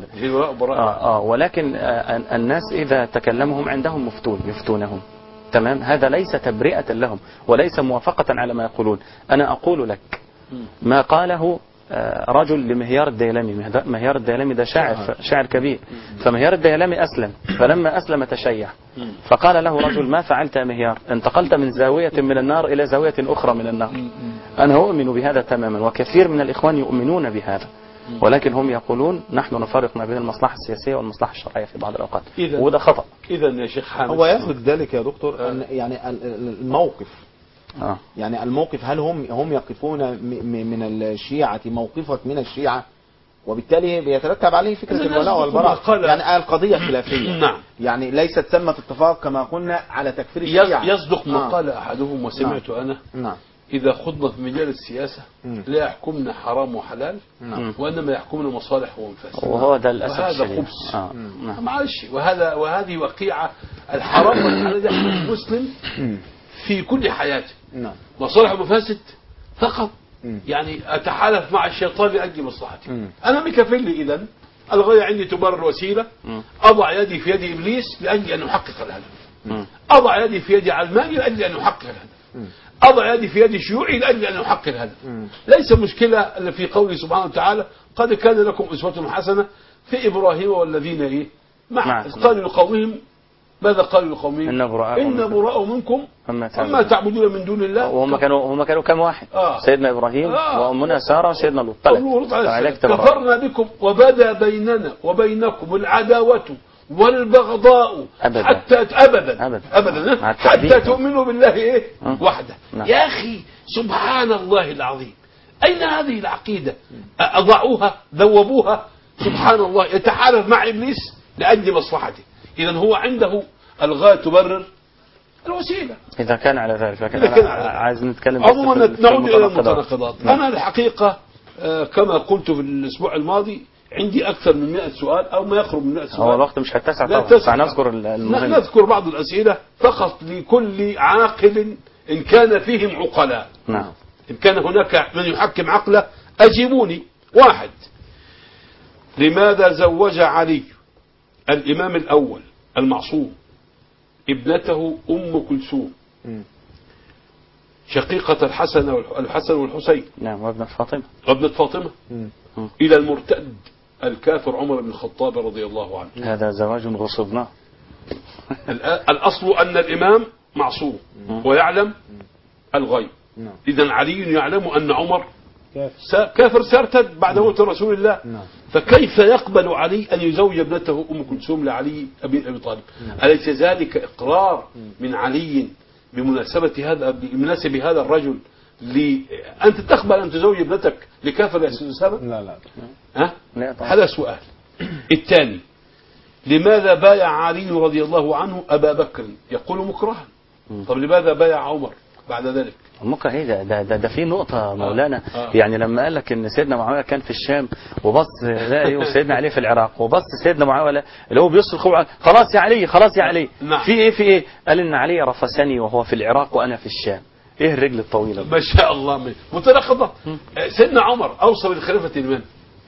ولكن الناس إذا تكلموا هم عندهم مفتون يفتونهم، تمام. هذا ليس تبرئة لهم وليس موافقة على ما يقولون. أنا أقول لك ما قاله رجل لمهيار الديلمي. مهيار الديلمي ده شاعر كبير، فمهيار الديلمي أسلم، فلما أسلم تشيع، فقال له رجل ما فعلت يا مهيار؟ انتقلت من زاوية من النار إلى زاوية أخرى من النار. أنا أؤمن بهذا تماما، وكثير من الإخوان يؤمنون بهذا، ولكن هم يقولون نحن نفرق ما بين المصلحة السياسية والمصلحة الشرعية في بعض الأوقات، وده خطأ. إذا يا شيخ حامد، هو يثبت ذلك يا دكتور أن يعني الموقف يعني الموقف، هل هم يقفون من الشيعة موقفة من الشيعة، وبالتالي بيترتب عليه فكرة الولاء والبراء. يعني القضية خلافية. نعم. يعني ليست ثمة اتفاق كما قلنا على تكفير الشيعة. يصدق ما قال أحدهم وسمعت أنا. نعم. إذا خضنا في مجال السياسة لا يحكمنا حرام وحلال، وإنما يحكمنا مصالح ومفاسد، وهو ده الأسف وهذا الشديد. خبث. معلش، وهذه وقيعة. الحرام والحلال يحكم المسلم في كل حياته. مصالح ومفاسد فقط. يعني أتحالف مع الشيطان لأجل مصلحتي. أنا مكفل لي إذن الغاية عندي تبرر وسيلة، أضع يدي في يد إبليس لأجل أن أحقق الهدف، أضع يدي في يد علماني لأجل أن أحقق الهدف، أضع يدي في يد شيوعي لأجل أن أحقق الهدف. ليس مشكلة في قوله سبحانه وتعالى قد كان لكم أسوة حسنة في إبراهيم والذين معه قالوا لقومهم، ماذا قالوا لقومهم؟ إن براء منكم أما تعبدون من دون الله. وهم كانوا كم واحد؟ سيدنا إبراهيم وأمنا سارة وسيدنا لوط. كفرنا بكم وبدا بيننا وبينكم العداوة والبغضاء أبدا حتى تؤمنوا بالله وحده. يا أخي سبحان الله العظيم، أين هذه العقيدة؟ أضعوها ذوبوها. سبحان الله، يتحالف مع إبليس لأجل مصلحته. إذا هو عنده الغاية تبرر الوسيلة. إذا كان على ذلك، لكن عايز نتكلم عموما نعود إلى المتناقضات. أنا الحقيقة كما قلت في الأسبوع الماضي عندي أكثر من 100 سؤال أو ما يقرب من 100 سؤال. هو الوقت مش هتسع طبعا، نذكر بعض الأسئلة فقط لكل عاقل إن كان فيهم عقلاء. نعم. إن كان هناك من يحكم عقله أجيبوني. 1. لماذا زوج علي الإمام الأول المعصوم ابنته أم كلثوم شقيقة الحسن والحسين؟ نعم. وابنة فاطمة إلى المرتد الكافر عمر بن الخطاب رضي الله عنه. هذا زواج غصبناه. الأصل أن الإمام معصوم ويعلم الغيب. إذن علي يعلم أن عمر كافر سيرتد بعد موت رسول الله. فكيف يقبل علي أن يزوج ابنته أم كلثوم لعلي أبي طالب؟ أليس ذلك إقرار من علي بمناسب هذا الرجل أنت تقبل أن تزوج ابنتك لكافر يا سيدي أسامة؟ لا. هذا سؤال. الثاني، لماذا بايع علي رضي الله عنه أبا بكر؟ يقول مكرها. طب لماذا بايع عمر بعد ذلك؟ ممكن ايه ده في نقطة مولانا. يعني لما قال لك ان سيدنا معاوية كان في الشام وبص لا وسيدنا علي في العراق، وبص سيدنا معاوية اللي هو بيصرخ خلاص يا علي خلاص يا علي. في ايه قال ان علي رفسني وهو في العراق وانا في الشام. ايه الرجل الطويلة ما شاء الله متناقضة. سيدنا عمر اوصى بالخلافة لمن؟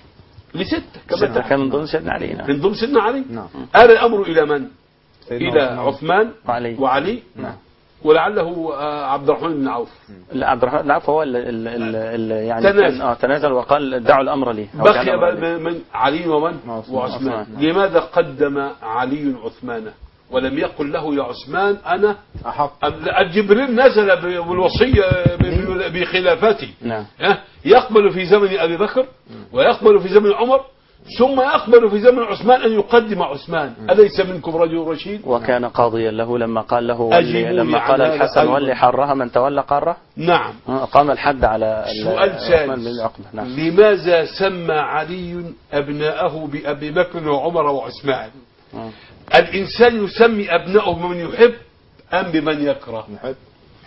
لستة كان من ضمن سيدنا علي. نعم. من ضمن سيدنا علي. نعم. آل الامر الى من؟ الى عثمان وعلي. نعم. ولعله عبد الرحمن بن عوف. لا، عبد الرحمن بن عوف هو اللي يعني تنازل وقال دعوا الأمر لي. بقي من علي ومن؟ وعثمان. لماذا قدم علي عثمان ولم يقل له يا عثمان أنا أحق؟ جبريل نزل بالوصية بخلافتي. نعم. يقبل في زمن أبي بكر ويقبل في زمن عمر ثم يقبل في زمن عثمان أن يقدم عثمان. أليس منكم رجل رشيد؟ وكان قاضيا له لما قال له لما قال الحسن ولي حرها من تولى قاره. نعم. قام الحد على سؤال ثالث. نعم. لماذا سمى علي أبناءه بأبي بكر وعمر وعثمان؟ الإنسان يسمي أبنائه بمن يحب أم بمن يكره؟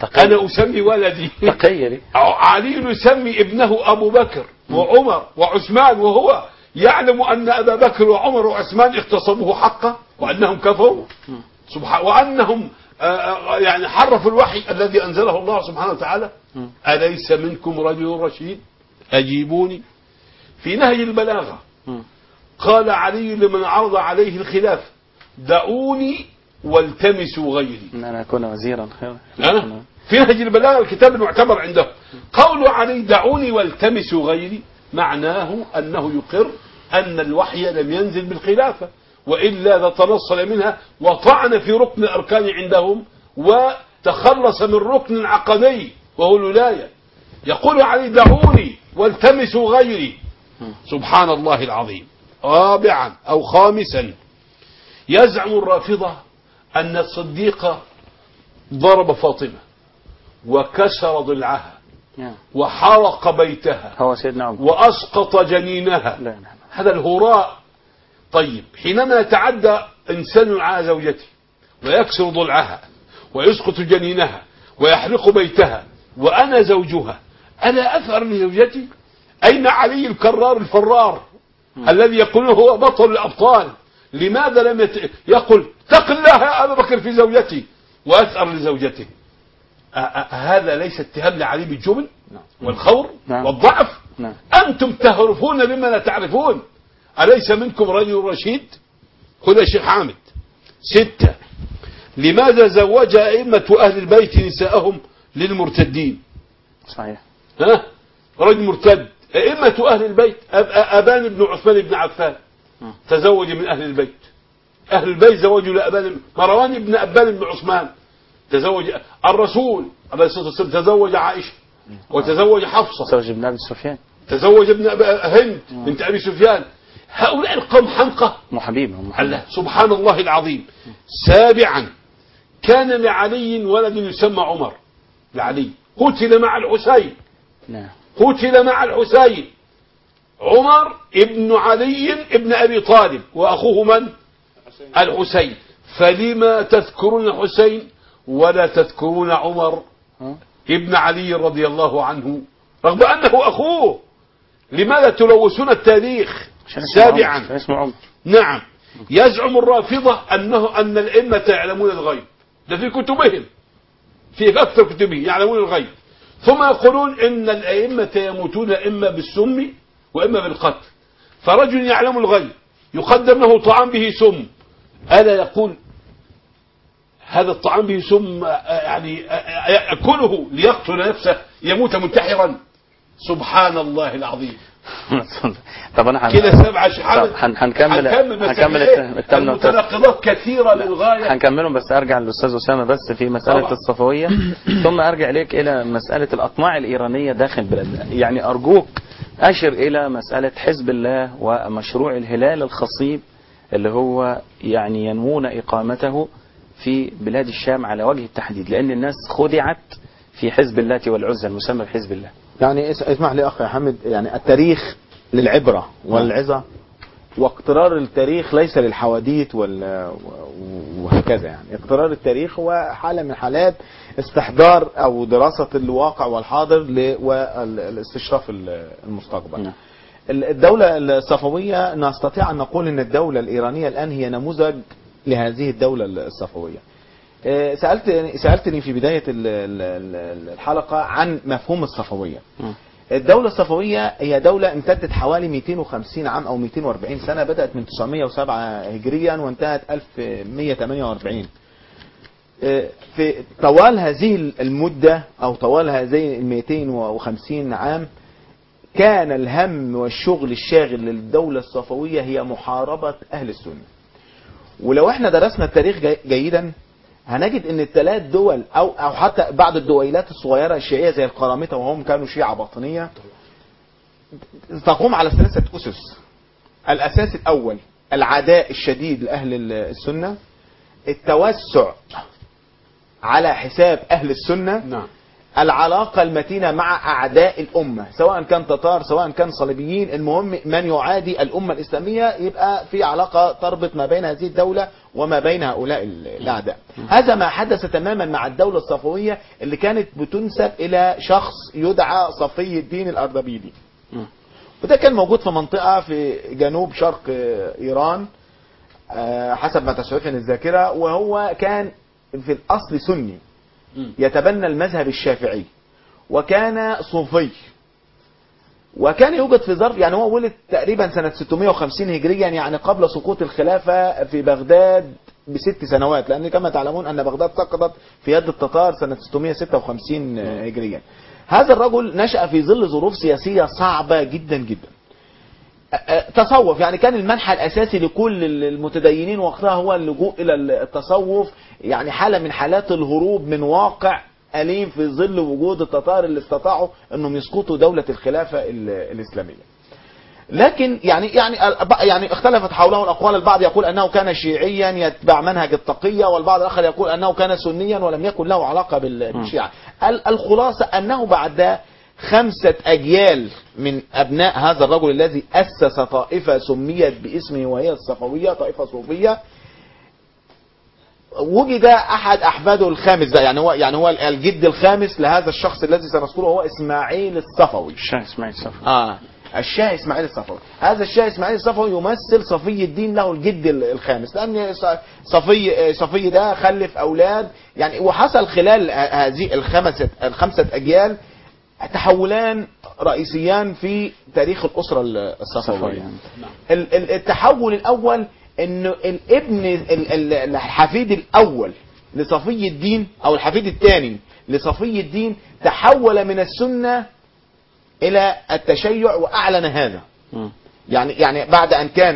أنا أسمي ولدي تقية دي. علي يسمي ابنه أبو بكر وعمر وعثمان، وهو يعلم أن أبا بكر وعمر وعثمان اغتصبوه حقه وأنهم كفروا سبحان، وأنهم يعني حرفوا الوحي الذي أنزله الله سبحانه وتعالى. أليس منكم رجل رشيد؟ أجيبوني. في نهج البلاغة قال علي لمن عرض عليه الخلاف: دعوني والتمسوا غيري. إن أنا أكون وزيرا خير. في نهج البلاغة الكتاب المعتبر عنده قول علي: دعوني والتمسوا غيري، معناه أنه يقر أن الوحي لم ينزل بالخلافة، وإلا لتنصل منها وطعن في ركن الأركان عندهم وتخلص من ركن عقدي وهو الولاية. يقول علي: دعوني والتمسوا غيري. سبحان الله العظيم. رابعا أو خامسا، يزعم الرافضة أن الصديق ضرب فاطمة وكسر ضلعها وحرق بيتها هو سيدنا عمر وأسقط جنينها. لا. هذا الهراء. طيب، حينما يتعدى إنسان على زوجته ويكسر ضلعها ويسقط جنينها ويحرق بيتها وأنا زوجها، ألا أثأر لزوجتي؟ أين علي الكرار الفرار الذي يقول هو بطل الأبطال؟ لماذا لم يقل: اتق الله يا أبا بكر في زوجتي وأثأر لزوجته؟ هذا ليس اتهام لعلي بالجبن والخور والضعف؟ أنتم تهرفون بما لا تعرفون. أليس منكم رجل رشيد؟ خذ يا شيخ حامد. 6. لماذا زوج أئمة أهل البيت نساءهم للمرتدين؟ صحيح. رجل مرتد. أئمة أهل البيت أبان بن عثمان بن عفان تزوج من أهل البيت. أهل البيت زوجوا لأبان. مروان بن أبان بن عثمان تزوج. الرسول عليه الصلاة والسلام تزوج عائشة وتزوج حفصة. تزوج ابن أبي سفيان. تزوج ابن هند بنت أبي سفيان. هؤلاء القوم حمقى محبيبهم. سبحان الله العظيم. 7. كان لعلي ولد يسمى عمر. لعلي قتل مع الحسين. قتل مع الحسين. عمر ابن علي ابن أبي طالب وأخوه من؟ الحسين. فلما تذكرون الحسين ولا تذكرون عمر ابن علي رضي الله عنه رغم أنه أخوه؟ لماذا تلوثون التاريخ؟ 7. نعم. يزعم الرافضة أن الأئمة يعلمون الغيب. ده في كتبهم، في أكثر كتبهم يعلمون الغيب. ثم يقولون إن الأئمة يموتون إما بالسم وإما بالقتل. فرجل يعلم الغيب يقدم له طعام به سم، ألا يقول هذا الطعام به سم يعني يأكله ليقتل نفسه يموت منتحرا؟ سبحان الله العظيم. طب أنا كده 7 شحات. هنكمل المتناقضات كثيرة للغاية. هنكملهم، بس أرجع للأستاذ أسامة بس في مسألة طبعا الصفوية ثم أرجع إليك إلى مسألة الأطماع الإيرانية داخل بلادنا. يعني أرجوك أشر إلى مسألة حزب الله ومشروع الهلال الخصيب اللي هو يعني ينوون إقامته في بلاد الشام على وجه التحديد، لأن الناس خدعت في حزب الله والعزى المسمى بحزب الله. يعني اسمح لي أخي حمد، يعني التاريخ للعبرة والعظة، واقترار التاريخ ليس للحواديت وهكذا. يعني اقترار التاريخ هو حالة من حالات استحضار أو دراسة الواقع والحاضر والاستشراف المستقبل. الدولة الصفوية نستطيع أن نقول أن الدولة الإيرانية الآن هي نموذج لهذه الدولة الصفوية. سألتني في بداية الحلقة عن مفهوم الصفوية. الدولة الصفوية هي دولة امتدت حوالي 250 عام أو 240 سنة، بدأت من 907 هجريا وانتهت 1148. في طوال هذه المدة أو طوال هذه 250 عام كان الهم والشغل الشاغل للدولة الصفوية هي محاربة أهل السنة. ولو احنا درسنا التاريخ جيدا هنجد ان الثلاث دول او حتى بعض الدويلات الصغيرة الشيعية زي القرامطة وهم كانوا شيعة باطنية تقوم على 3 أسس. الأساس الأول العداء الشديد لأهل السنة، التوسع على حساب أهل السنة، العلاقة المتينة مع أعداء الأمة، سواء كان تتار سواء كان صليبيين، المهم من يعادي الأمة الإسلامية يبقى في علاقة تربط ما بين هذه الدولة وما بين هؤلاء الأعداء. هذا ما حدث تماما مع الدولة الصفوية اللي كانت بتنسب إلى شخص يدعى صفي الدين الأردبيلي، وده كان موجود في منطقة في جنوب شرق إيران حسب ما تشرفني الذاكرة، وهو كان في الأصل سني يتبنى المذهب الشافعي، وكان صوفي، وكان يوجد في ظرف، يعني هو ولد تقريبا سنة 650 هجريا، يعني قبل سقوط الخلافة في بغداد ب6 سنوات، لأن كما تعلمون أن بغداد سقطت في يد التتار سنة 656 هجريا. هذا الرجل نشأ في ظل ظروف سياسية صعبة جدا جدا. تصوف، يعني كان المنحى الأساسي لكل المتدينين وقتها هو اللجوء إلى التصوف، يعني حالة من حالات الهروب من واقع أليم في ظل وجود التتار اللي استطاعوا أنهم يسقطوا دولة الخلافة الإسلامية. لكن يعني اختلفت حوله الأقوال، البعض يقول أنه كان شيعيا يتبع منهج التقية، والبعض الآخر يقول أنه كان سنيا ولم يكن له علاقة بالشيعة. الخلاصة أنه بعد 5 أجيال من أبناء هذا الرجل الذي أسس طائفة سميت باسمه وهي الصفوية، طائفة صوفية، وجد أحد أحفاده الخامس ده، يعني هو الجد الخامس لهذا الشخص الذي سنذكره هو إسماعيل الصفوي. الشاه إسماعيل الصفوي. الشاه إسماعيل الصفوي. هذا الشاه إسماعيل الصفوي يمثل صفي الدين له الجد الخامس، لأن صفي ده خلف أولاد، يعني وحصل خلال هذه الخمسة أجيال تحولان رئيسيان في تاريخ الأسرة الصفوية. التحول الأول انه الابن الحفيد الاول لصفي الدين او الحفيد الثاني لصفي الدين تحول من السنة الى التشيع واعلن هذا. يعني بعد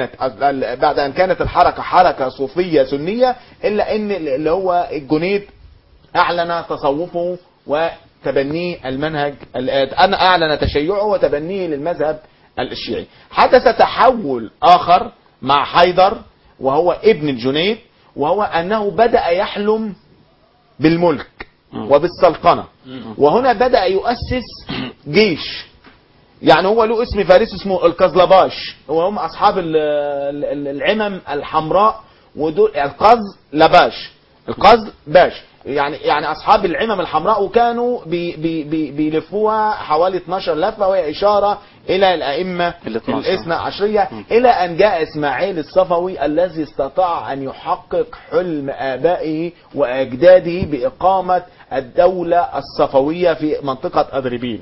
ان كانت الحركة حركة صوفية سنية، الا ان اللي هو الجنيد اعلن تصوفه وتبنيه المنهج، انا اعلن تشيعه وتبنيه للمذهب الشيعي. حدث تحول اخر مع حيدر وهو ابن الجنيد، وهو أنه بدأ يحلم بالملك وبالسلطنة، وهنا بدأ يؤسس جيش. يعني هو له اسم فارسي اسمه القزلباش، وهم أصحاب العمم الحمراء، ودول القز لباش، القز باش، يعني أصحاب العمم الحمراء، وكانوا بيلفوها حوالي 12 لفة، وهي إشارة إلى الأئمة الاثنى عشرية، إلى أن جاء إسماعيل الصفوي الذي استطاع أن يحقق حلم آبائه وأجداده بإقامة الدولة الصفوية في منطقة أدربيل.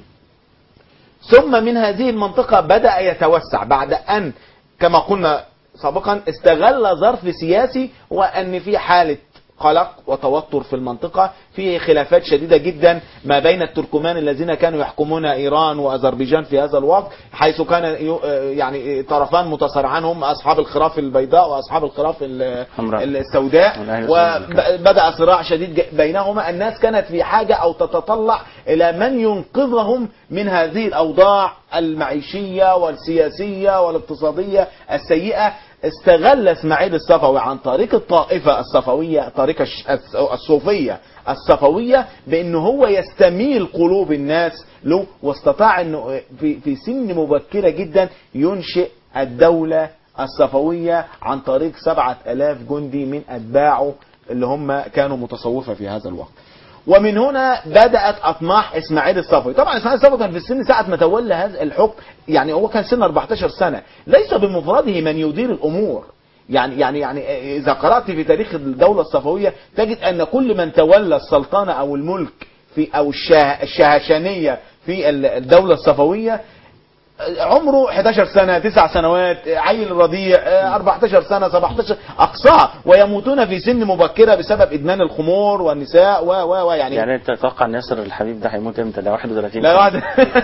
ثم من هذه المنطقة بدأ يتوسع بعد أن كما قلنا سابقا استغل ظرف سياسي، وأن في حالة قلق وتوتر في المنطقة، في خلافات شديدة جدا ما بين التركمان الذين كانوا يحكمون إيران وأذربيجان في هذا الوقت، حيث كان يعني طرفان متصارعان هم أصحاب الخراف البيضاء وأصحاب الخراف السوداء، وبدأ صراع شديد بينهما. الناس كانت في حاجة أو تتطلع إلى من ينقذهم من هذه الأوضاع المعيشية والسياسية والاقتصادية السيئة. استغل اسماعيل الصفوي عن طريق الطائفة الصفوية، طريقة الصوفية الصفوية، بأنه هو يستميل قلوب الناس له، واستطاع أنه في سن مبكرة جدا ينشئ الدولة الصفوية عن طريق 7000 جندي من أتباعه اللي هم كانوا متصوفة في هذا الوقت. ومن هنا بدأت أطماح إسماعيل الصفوي. طبعا إسماعيل الصفوي كان في السن ساعة ما تولى هذا الحكم، يعني هو كان سن 14 سنة، ليس بمفرده من يدير الأمور. يعني إذا قرأت في تاريخ الدولة الصفوية تجد أن كل من تولى السلطنة أو الملك أو الشهشانية في الدولة الصفوية عمره 11 سنة، 9 سنوات، عيل رضيع، 14 سنة، 17 أقصاه، ويموتون في سن مبكرة بسبب إدمان الخمور والنساء يعني أنت تتوقع أن ياسر الحبيب ده هيموت إمتى؟ ده 31 لا واحد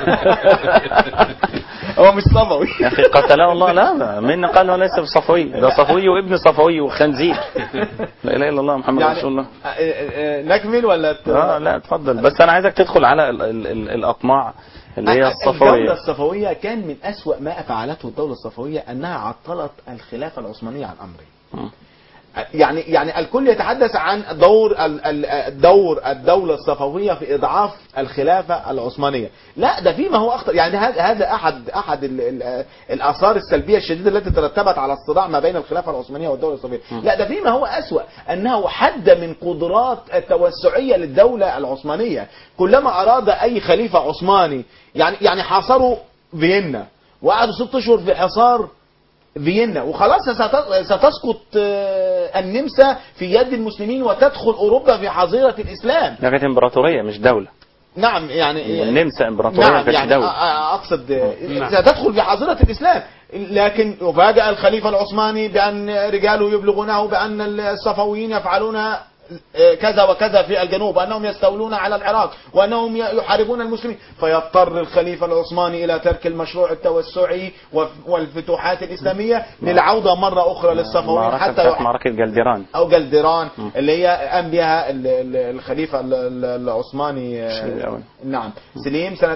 هو مش صفوي يا أخي قتله الله. لا من قال هو ليس بصفوي، ده صفوي وابن صفوي وخنزير. لا إله إلا الله محمد رسول الله. نكمل ولا لا اتفضل، بس أنا عايزك تدخل على الأطماع اللي هي الصفوية. الدولة الصفوية كان من أسوأ ما فعلته الدولة الصفوية أنها عطلت الخلافة العثمانية عن أمره. يعني الكل يتحدث عن دور الدولة الصفوية في إضعاف الخلافة العثمانية. لا، ده فيما هو أخطر. يعني هذا أحد الآثار السلبية الشديدة التي ترتبت على الصراع ما بين الخلافة العثمانية والدولة الصفوية. لا، ده فيما هو أسوأ، أنه حد من قدرات التوسعية للدولة العثمانية. كلما أراد أي خليفة عثماني، يعني حاصروا فيينا وقعدوا 6 أشهر في حصار فيينا، وخلاص ستسقط النمسا في يد المسلمين وتدخل أوروبا في حظيرة الإسلام. ده كانت إمبراطورية مش دولة. نعم، يعني النمسا إمبراطورية نعم، مش يعني دولة. أقصد ستدخل في حظيرة الإسلام. لكن وفاجأ الخليفة العثماني بأن رجاله يبلغونه بأن الصفويين يفعلون كذا وكذا في الجنوب، وأنهم يستولون على العراق، وأنهم يحاربون المسلمين، فيضطر الخليفة العثماني إلى ترك المشروع التوسعي والفتوحات الإسلامية للعودة مرة أخرى للصفويين حتى معركة جلدران أو جلدران اللي هي قام بها الخليفة العثماني نعم سليم سنة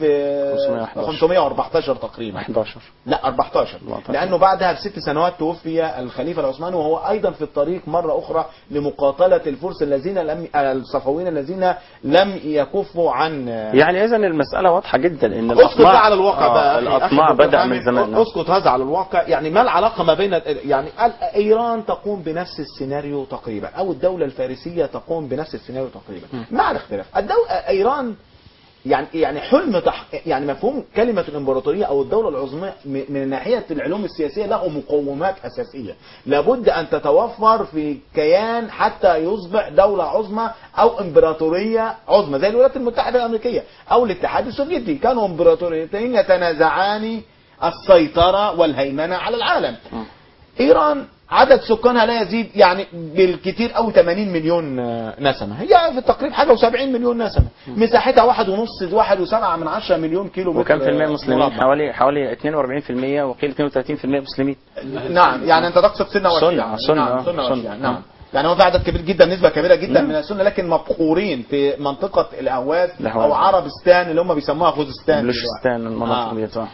1514 تقريبا. 11 لا 14 لأنه بعدها ب6 سنوات توفي الخليفة العثماني، وهو أيضا في الطريق مرة أخرى لمقاتلة الفرس الصفويين الذين لم يكفوا عن. يعني إذن المسألة واضحة جدا إن اسكت على الواقع بقى. الأطماع بدأ من زمان. اسكت هذا على الواقع. يعني ما العلاقة ما بين يعني إيران تقوم بنفس السيناريو تقريبا، أو الدولة الفارسية تقوم بنفس السيناريو تقريبا مع الاختلاف. إيران يعني حلم يعني مفهوم كلمة الإمبراطورية أو الدولة العظمى من ناحية العلوم السياسية له مقومات أساسية لابد أن تتوفر في كيان حتى يصبح دولة عظمى أو إمبراطورية عظمى، زي الولايات المتحدة الأمريكية أو الاتحاد السوفيتي، كانوا إمبراطوريتين يتنازعان السيطرة والهيمنة على العالم. إيران عدد سكانها لا يزيد يعني بالكثير أو 80 مليون نسمة، هي في التقريب حاجة و70 مليون نسمة، مساحتها 1.5 مليون كيلو متر. وكم في المية مسلمين؟ حوالي 42% وقيل 32% مسلمين. نعم، يعني أنت تقصد سنة وشيعة. سنة. نعم، يعني هو في عدد كبير جدا، نسبة كبيرة جدا من السنة، لكن مبقورين في منطقة الأهواز أو عربستان اللي هم بيسموها خوزستان. بلوشستان المناطق دي صح.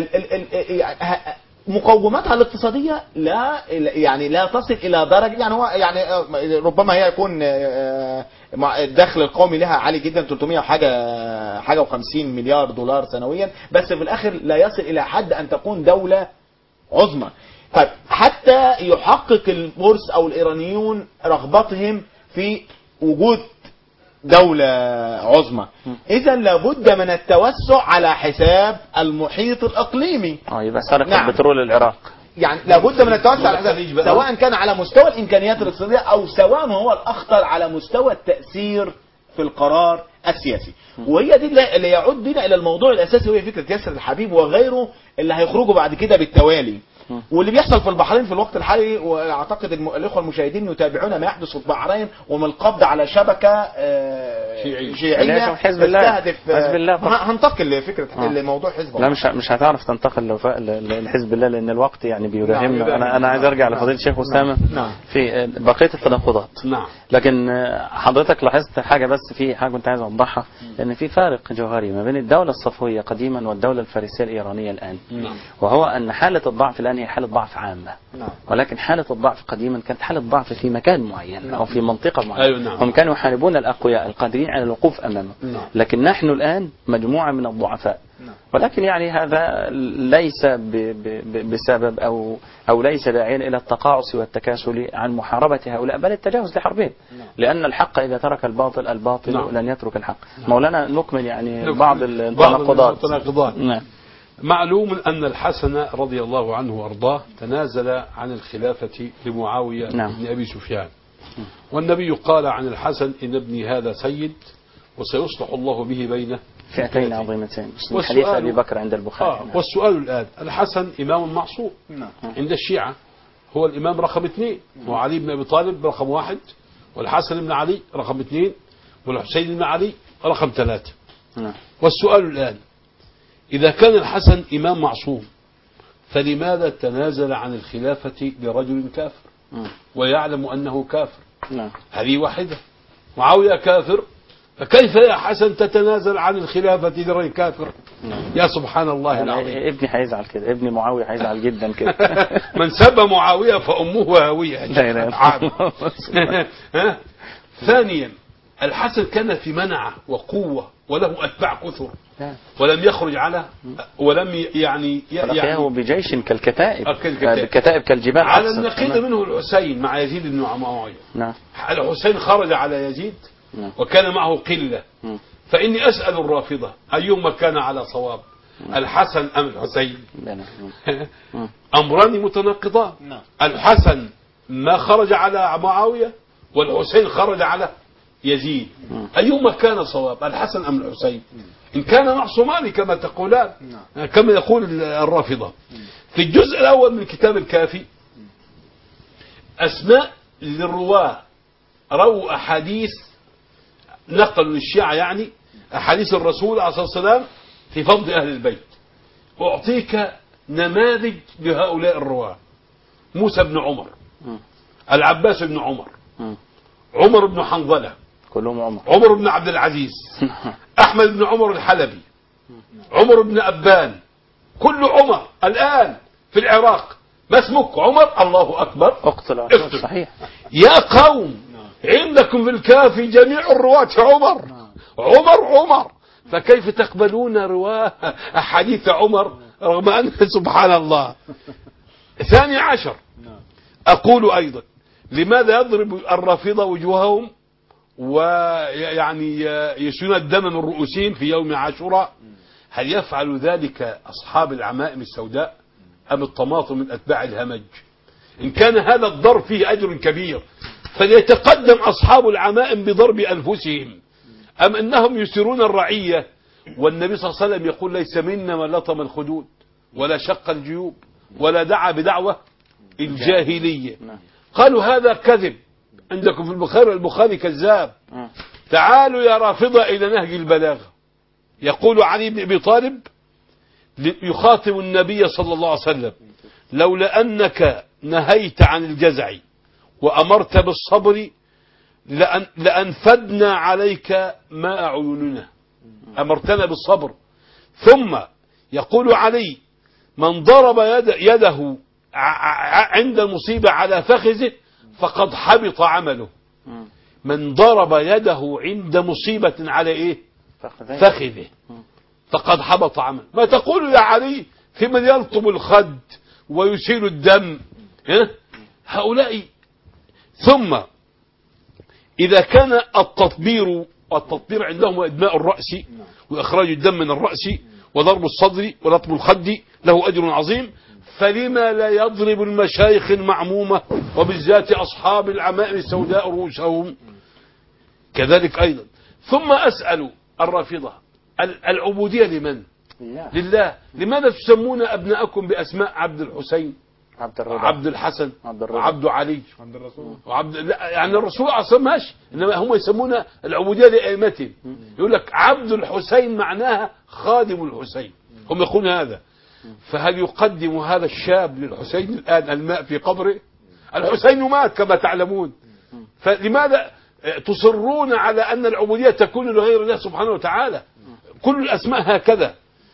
مقوماتها الاقتصادية لا تصل إلى درجة، يعني هو يعني ربما هي يكون الدخل القومي لها عالي جدا 300 حاجة و50 مليار دولار سنويا، بس في الآخر لا يصل إلى حد أن تكون دولة عظمى. طيب حتى يحقق الفرس أو الإيرانيون رغبتهم في وجود دولة عظمى، إذا لابد من التوسع على حساب المحيط الإقليمي. يبقى سرق البترول العراق. يعني لابد من التوسع على حساب، سواء كان على مستوى الإمكانيات الاقتصادية أو سواء هو الأخطر على مستوى التأثير في القرار السياسي. وهي دي اللي يعود بنا إلى الموضوع الأساسي، وهي فكرة ياسر الحبيب وغيره اللي هيخرجوا بعد كده بالتوالي. واللي بيحصل في البحرين في الوقت الحالي، واعتقد الاخوه المشاهدين يتابعون ما يحدث في البحرين ومن القبض على شبكه شيعيه حزب الله. هنتقل لفكره موضوع حزب الله. لا مش هتعرف تنتقل لحزب الله لان الوقت يعني بيداهمنا. انا عايز ارجع لفضيله الشيخ اسامه في بقيه التناقضات. لكن حضرتك لاحظت حاجه، بس في حاجه كنت عايز اوضحها، لان في فارق جوهري ما بين الدوله الصفويه قديما والدوله الفارسيه الايرانيه الان، وهو ان حاله الضعف الان هي حالة ضعف عامة، ولكن حالة الضعف قديما كانت حالة ضعف في مكان معين أو في منطقة معينة. هم كانوا يحاربون الأقوياء القادرين على الوقوف أمامه، لكن نحن الآن مجموعة من الضعفاء. ولكن يعني هذا ليس بسبب أو ليس داعيا إلى التقاعس والتكاسل عن محاربة هؤلاء، بل التجاوز لحربهم، لأن الحق إذا ترك الباطل لن يترك الحق. مولانا نكمل يعني بعض التناقضات. معلوم أن الحسن رضي الله عنه وأرضاه تنازل عن الخلافة لمعاوية بن أبي سفيان، والنبي قال عن الحسن إن ابني هذا سيد وسيصلح الله به بين فئتين عظيمتين. حديث أبي بكر عند البخاري. والسؤال الآن، الحسن إمام معصوم عند الشيعة، هو الإمام رقم 2، وعلي بن أبي طالب رقم 1، والحسن بن علي رقم 2، والحسين بن علي رقم 3. والسؤال الآن، إذا كان الحسن إمام معصوم فلماذا تنازل عن الخلافة لرجل كافر ويعلم أنه كافر؟ هذه واحدة. معاوية كافر، فكيف يا حسن تتنازل عن الخلافة لرجل كافر؟ يا سبحان الله يعني العظيم. ابني هيزعل كده، ابني معاوية هيزعل جدا كده. من سب معاوية فأمه هاوية. لا لا ها؟ ثانيا الحسن كان في منعة وقوة وله أتباع كثر ولم يخرج على ولم يعني فلقياه بجيش كالكتائب، كالكتائب. الكتائب كالجبال على أقصد. النقيض منه الحسين مع يزيد بن معاوية. نعم. الحسين خرج على يزيد نعم. وكان معه قلة. فإني أسأل الرافضة أيهما كان على صواب، الحسن أم الحسين؟ أمران متناقضان. الحسن ما خرج على معاوية والحسين خرج على يزيد، أيهما كان صواب، الحسن أم الحسين؟ إن كان معصومان كما تقولان كما يقول الرافضة. في الجزء الأول من كتاب الكافي أسماء للرواة رووا أحاديث، نقلوا للشيعة يعني أحاديث الرسول عليه الصلاة والسلام في فضل أهل البيت. أعطيك نماذج لهؤلاء الرواة: موسى بن عمر، العباس بن عمر، عمر بن حنظلة، كلهم عمر، عمر بن عبد العزيز، أحمد بن عمر الحلبي، عمر بن أبان، كل عمر الآن في العراق. ما اسمك؟ عمر. الله أكبر، اقتل. صحيح. يا قوم عندكم في الكافي جميع الرواة عمر عمر عمر، فكيف تقبلون رواه أحاديث عمر رغم أن سبحان الله. ثاني عشر أقول أيضا لماذا يضرب الرافضة وجوههم ويعني يسيلون الدم من رؤوسهم في يوم عاشوراء؟ هل يفعل ذلك أصحاب العمائم السوداء أم الطماطم من أتباع الهمج؟ إن كان هذا الضرب فيه أجر كبير فليتقدم أصحاب العمائم بضرب أنفسهم، أم أنهم يسرون الرعية؟ والنبي صلى الله عليه وسلم يقول: ليس منا من لطم الخدود ولا شق الجيوب ولا دعا بدعوة الجاهلية. قالوا هذا كذب، عندكم في البخاري كذاب. تعالوا يا رافضة إلى نهج البلاغة. يقول علي بن أبي طالب يخاطب النبي صلى الله عليه وسلم: لولا أنك نهيت عن الجزع وأمرت بالصبر لأنفدنا عليك ماء عيوننا. أمرتنا بالصبر. ثم يقول علي: من ضرب يده عند المصيبة على فخذه فقد حبط عمله. من ضرب يده عند مصيبة على إيه؟ فخذه فقد حبط عمله. ما تقول يا علي في من يلطم الخد ويسيل الدم؟ هؤلاء. ثم إذا كان التطبير عندهم إدماء الرأس وإخراج الدم من الرأس وضرب الصدر ولطم الخد له أجر عظيم، فلما لا يضرب المشايخ المعمومة وبالذات أصحاب العمائم السوداء رؤوسهم كذلك أيضا؟ ثم أسأل الرافضة: العبودية لمن؟ لله. لماذا تسمون أبناءكم بأسماء عبد الحسين، عبد الرضا، عبد الحسن، عبد علي، لا يعني الرسول أصلا ماشي، إنما هم يسمون العبودية لأئمتهم. يقول لك عبد الحسين معناها خادم الحسين، هم يقولون هذا. فهل يقدم هذا الشاب للحسين الآن الماء في قبره؟ الحسين مات كما تعلمون. فلماذا تصرون على أن العبودية تكون لغير الله سبحانه وتعالى؟ كل الأسماء هكذا.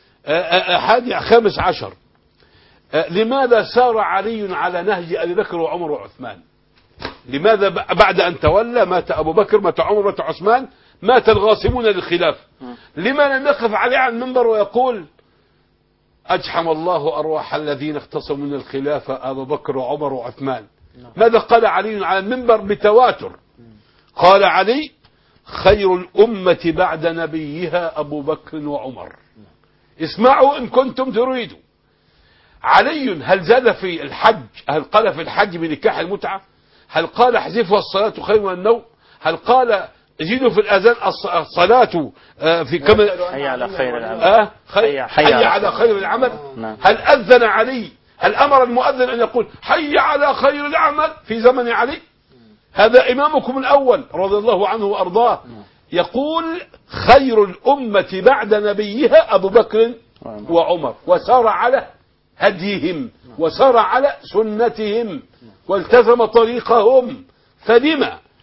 15 لماذا سار علي على نهج أبي بكر وعمر وعثمان؟ لماذا بعد أن تولى مات أبو بكر، مات عمر، مات عثمان، مات الغاصبون للخلافة؟ لما لم يقف علي على المنبر ويقول: أجحم الله أرواح الذين اختصموا من الخلافة أبو بكر وعمر وعثمان؟ ماذا قال علي على المنبر بتواتر؟ قال علي: خير الأمة بعد نبيها أبو بكر وعمر. اسمعوا إن كنتم تريدوا. علي هل زاد في الحج؟ هل قال في الحج بنكاح المتعة؟ هل قال احذفوا الصلاة خير من النوم؟ هل قال زيدوا في الأذان الصلاة في كما حي على خير العمل؟ حي على خير العمل. هل أذن علي؟ هل أمر المؤذن أن يقول حي على خير العمل في زمن علي؟ هذا إمامكم الأول رضي الله عنه وأرضاه يقول: خير الأمة بعد نبيها أبو بكر وعمر، وسار على هديهم وسار على سنتهم والتزم طريقهم. فلما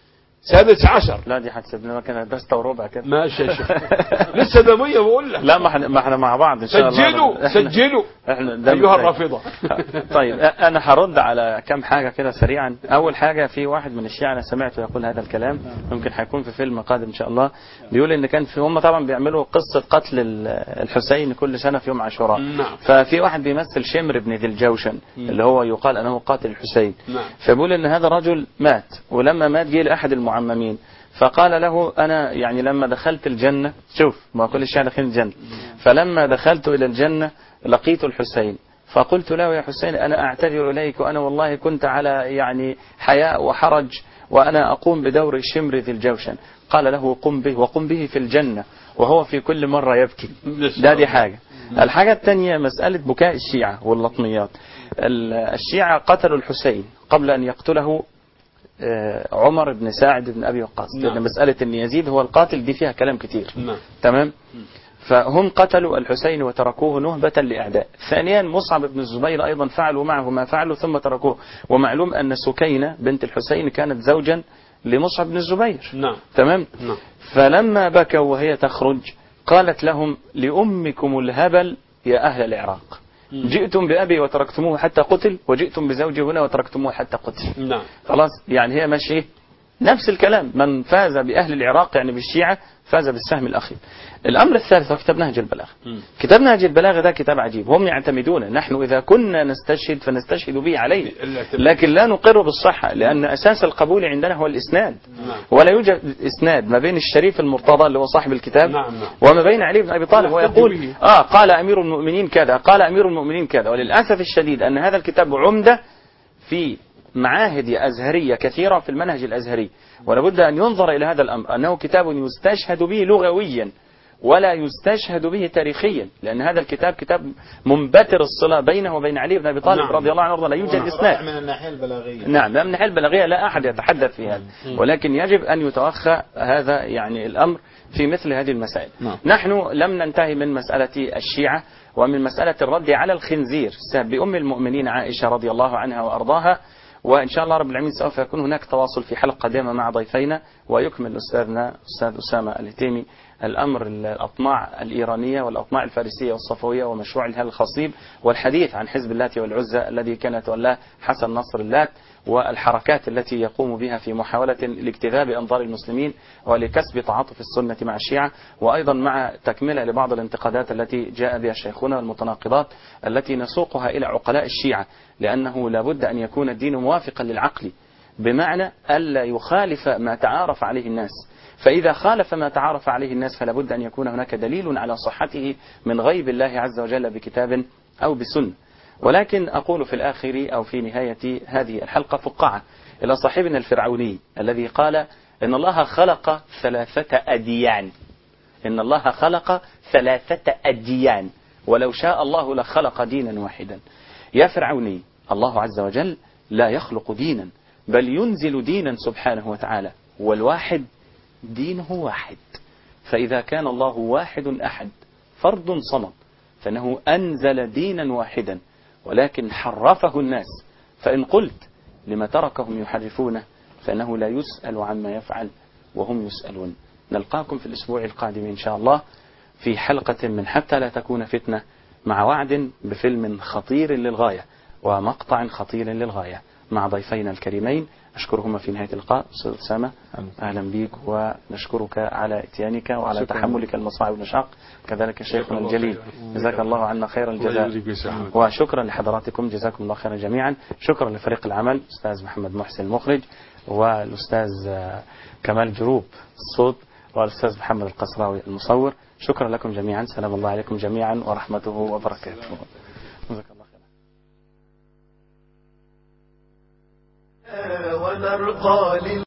سادس عشر. لا دي هتسيبنا كده دستة وربع كده. ماشي يا شيخ. لسه ده 100 بقول لك. لا ما احنا مع بعض ان شاء الله. سجلوا احنا ايها الرافضة. طيب انا هرد على كم حاجة كده سريعا. اول حاجة، في واحد من الشيعة انا سمعته يقول هذا الكلام، ممكن هيكون في فيلم قادم ان شاء الله، بيقول ان كان في، هم طبعا بيعملوا قصة قتل الحسين كل سنة في يوم عاشوراء. نعم. ففي واحد بيمثل شمر بن ذي الجوشن اللي هو يقال انه قاتل الحسين. نعم. فبيقول ان هذا الرجل مات، ولما مات جه لاحد المعممين فقال له انا يعني لما دخلت الجنة، شوف ما كل الشيعة داخلين الجنة، فلما دخلت الى الجنة لقيت الحسين فقلت له يا حسين انا اعتذر اليك وانا والله كنت على يعني حياء وحرج وانا اقوم بدور الشمر ذي الجوشن. قال له قم به، وقم به في الجنة وهو في كل مرة يبكي. دي حاجة. الحاجة الثانية مسألة بكاء الشيعة واللطميات. الشيعة قتلوا الحسين قبل أن يقتله عمر بن ساعد بن أبي وقاص. لأن مسألة أن يزيد هو القاتل دي فيها كلام كتير. تمام. فهم قتلوا الحسين وتركوه نهبة لأعداء. ثانيا مصعب بن الزبير أيضا فعلوا معه ما فعلوا ثم تركوه. ومعلوم أن سكينة بنت الحسين كانت زوجا لمصعب بن الزبير. نعم. تمام. نعم. فلما بكوا وهي تخرج قالت لهم لأمكم الهبل يا أهل العراق، جئتم بأبي وتركتموه حتى قتل، وجئتم بزوجي هنا وتركتموه حتى قتل. نعم. خلاص يعني هي ماشي نفس الكلام. من فاز بأهل العراق يعني بالشيعة فاز بالسهم الأخير. الأمر الثالث هو كتاب نهج البلاغة. كتاب نهج البلاغة ده كتاب عجيب. هم يعتمدون، نحن إذا كنا نستشهد فنستشهد به عليه، لكن لا نقر بالصحة، لأن أساس القبول عندنا هو الإسناد. ولا يوجد إسناد ما بين الشريف المرتضى اللي هو صاحب الكتاب وما بين علي بن أبي طالب. ويقول قال أمير المؤمنين كذا، قال أمير المؤمنين كذا. وللأسف الشديد أن هذا الكتاب عمدة في معاهد أزهرية كثيرة في المنهج الأزهري، ولابد أن ينظر إلى هذا الأمر أنه كتاب يستشهد به لغويا ولا يستشهد به تاريخيا، لأن هذا الكتاب كتاب منبتر الصلة بينه وبين علي بن أبي طالب رضي الله عنه. لا يوجد إسناد من الناحية البلاغية. نعم، من الناحية البلاغية لا أحد يتحدث في هذا، ولكن يجب أن يتوخى هذا يعني الأمر في مثل هذه المسائل. نحن لم ننتهي من مسألة الشيعة ومن مسألة الرد على الخنزير بأم المؤمنين عائشة رضي الله عنها وأرضاها. وإن شاء الله رب العالمين سوف يكون هناك تواصل في حلقة قادمة مع ضيفينا، ويكمل أستاذنا أستاذ أسامة الهتيمي الأمر الأطماع الإيرانية والأطماع الفارسية والصفوية ومشروع الهلال الخصيب، والحديث عن حزب اللات والعزى الذي كان يتولاه حسن نصر اللات، والحركات التي يقوم بها في محاولة لاجتذاب أنظار المسلمين ولكسب تعاطف السنة مع الشيعة، وأيضا مع تكملة لبعض الانتقادات التي جاء بها شيخنا والمتناقضات التي نسوقها إلى عقلاء الشيعة، لأنه لابد أن يكون الدين موافقا للعقل، بمعنى ألا يخالف ما تعارف عليه الناس. فإذا خالف ما تعارف عليه الناس فلا بد أن يكون هناك دليل على صحته من غيب الله عز وجل بكتاب أو بسنة. ولكن أقول في الآخر أو في نهاية هذه الحلقة فقاعة إلى صاحبنا الفرعوني الذي قال إن الله خلق 3 أديان. إن الله خلق 3 أديان ولو شاء الله لخلق دينا واحدا. يا فرعوني، الله عز وجل لا يخلق دينا بل ينزل دينا سبحانه وتعالى، والواحد دينه واحد. فإذا كان الله واحد أحد فرد صمد فإنه أنزل دينا واحدا، ولكن حرفه الناس. فإن قلت لما تركهم يحرفونه فإنه لا يسأل عما يفعل وهم يسألون. نلقاكم في الأسبوع القادم إن شاء الله في حلقة من حتى لا تكون فتنة، مع وعد بفيلم خطير للغاية ومقطع خطير للغاية مع ضيفينا الكريمين. أشكرهما في نهاية اللقاء. أستاذ أسامة أهلا بك، ونشكرك على إتيانك وعلى تحملك المصاعب والمشاق، كذلك شيخنا الجليل جزاك الله عنا خير الجزاء. وشكرا لحضراتكم جزاكم الله خيرا جميعا. شكرا لفريق العمل أستاذ محمد محسن المخرج، والأستاذ كمال جروب الصوت، والأستاذ محمد القصراوي المصور. شكرا لكم جميعا. سلام الله عليكم جميعا ورحمته وبركاته. جزاك الله خيرا. ونرقى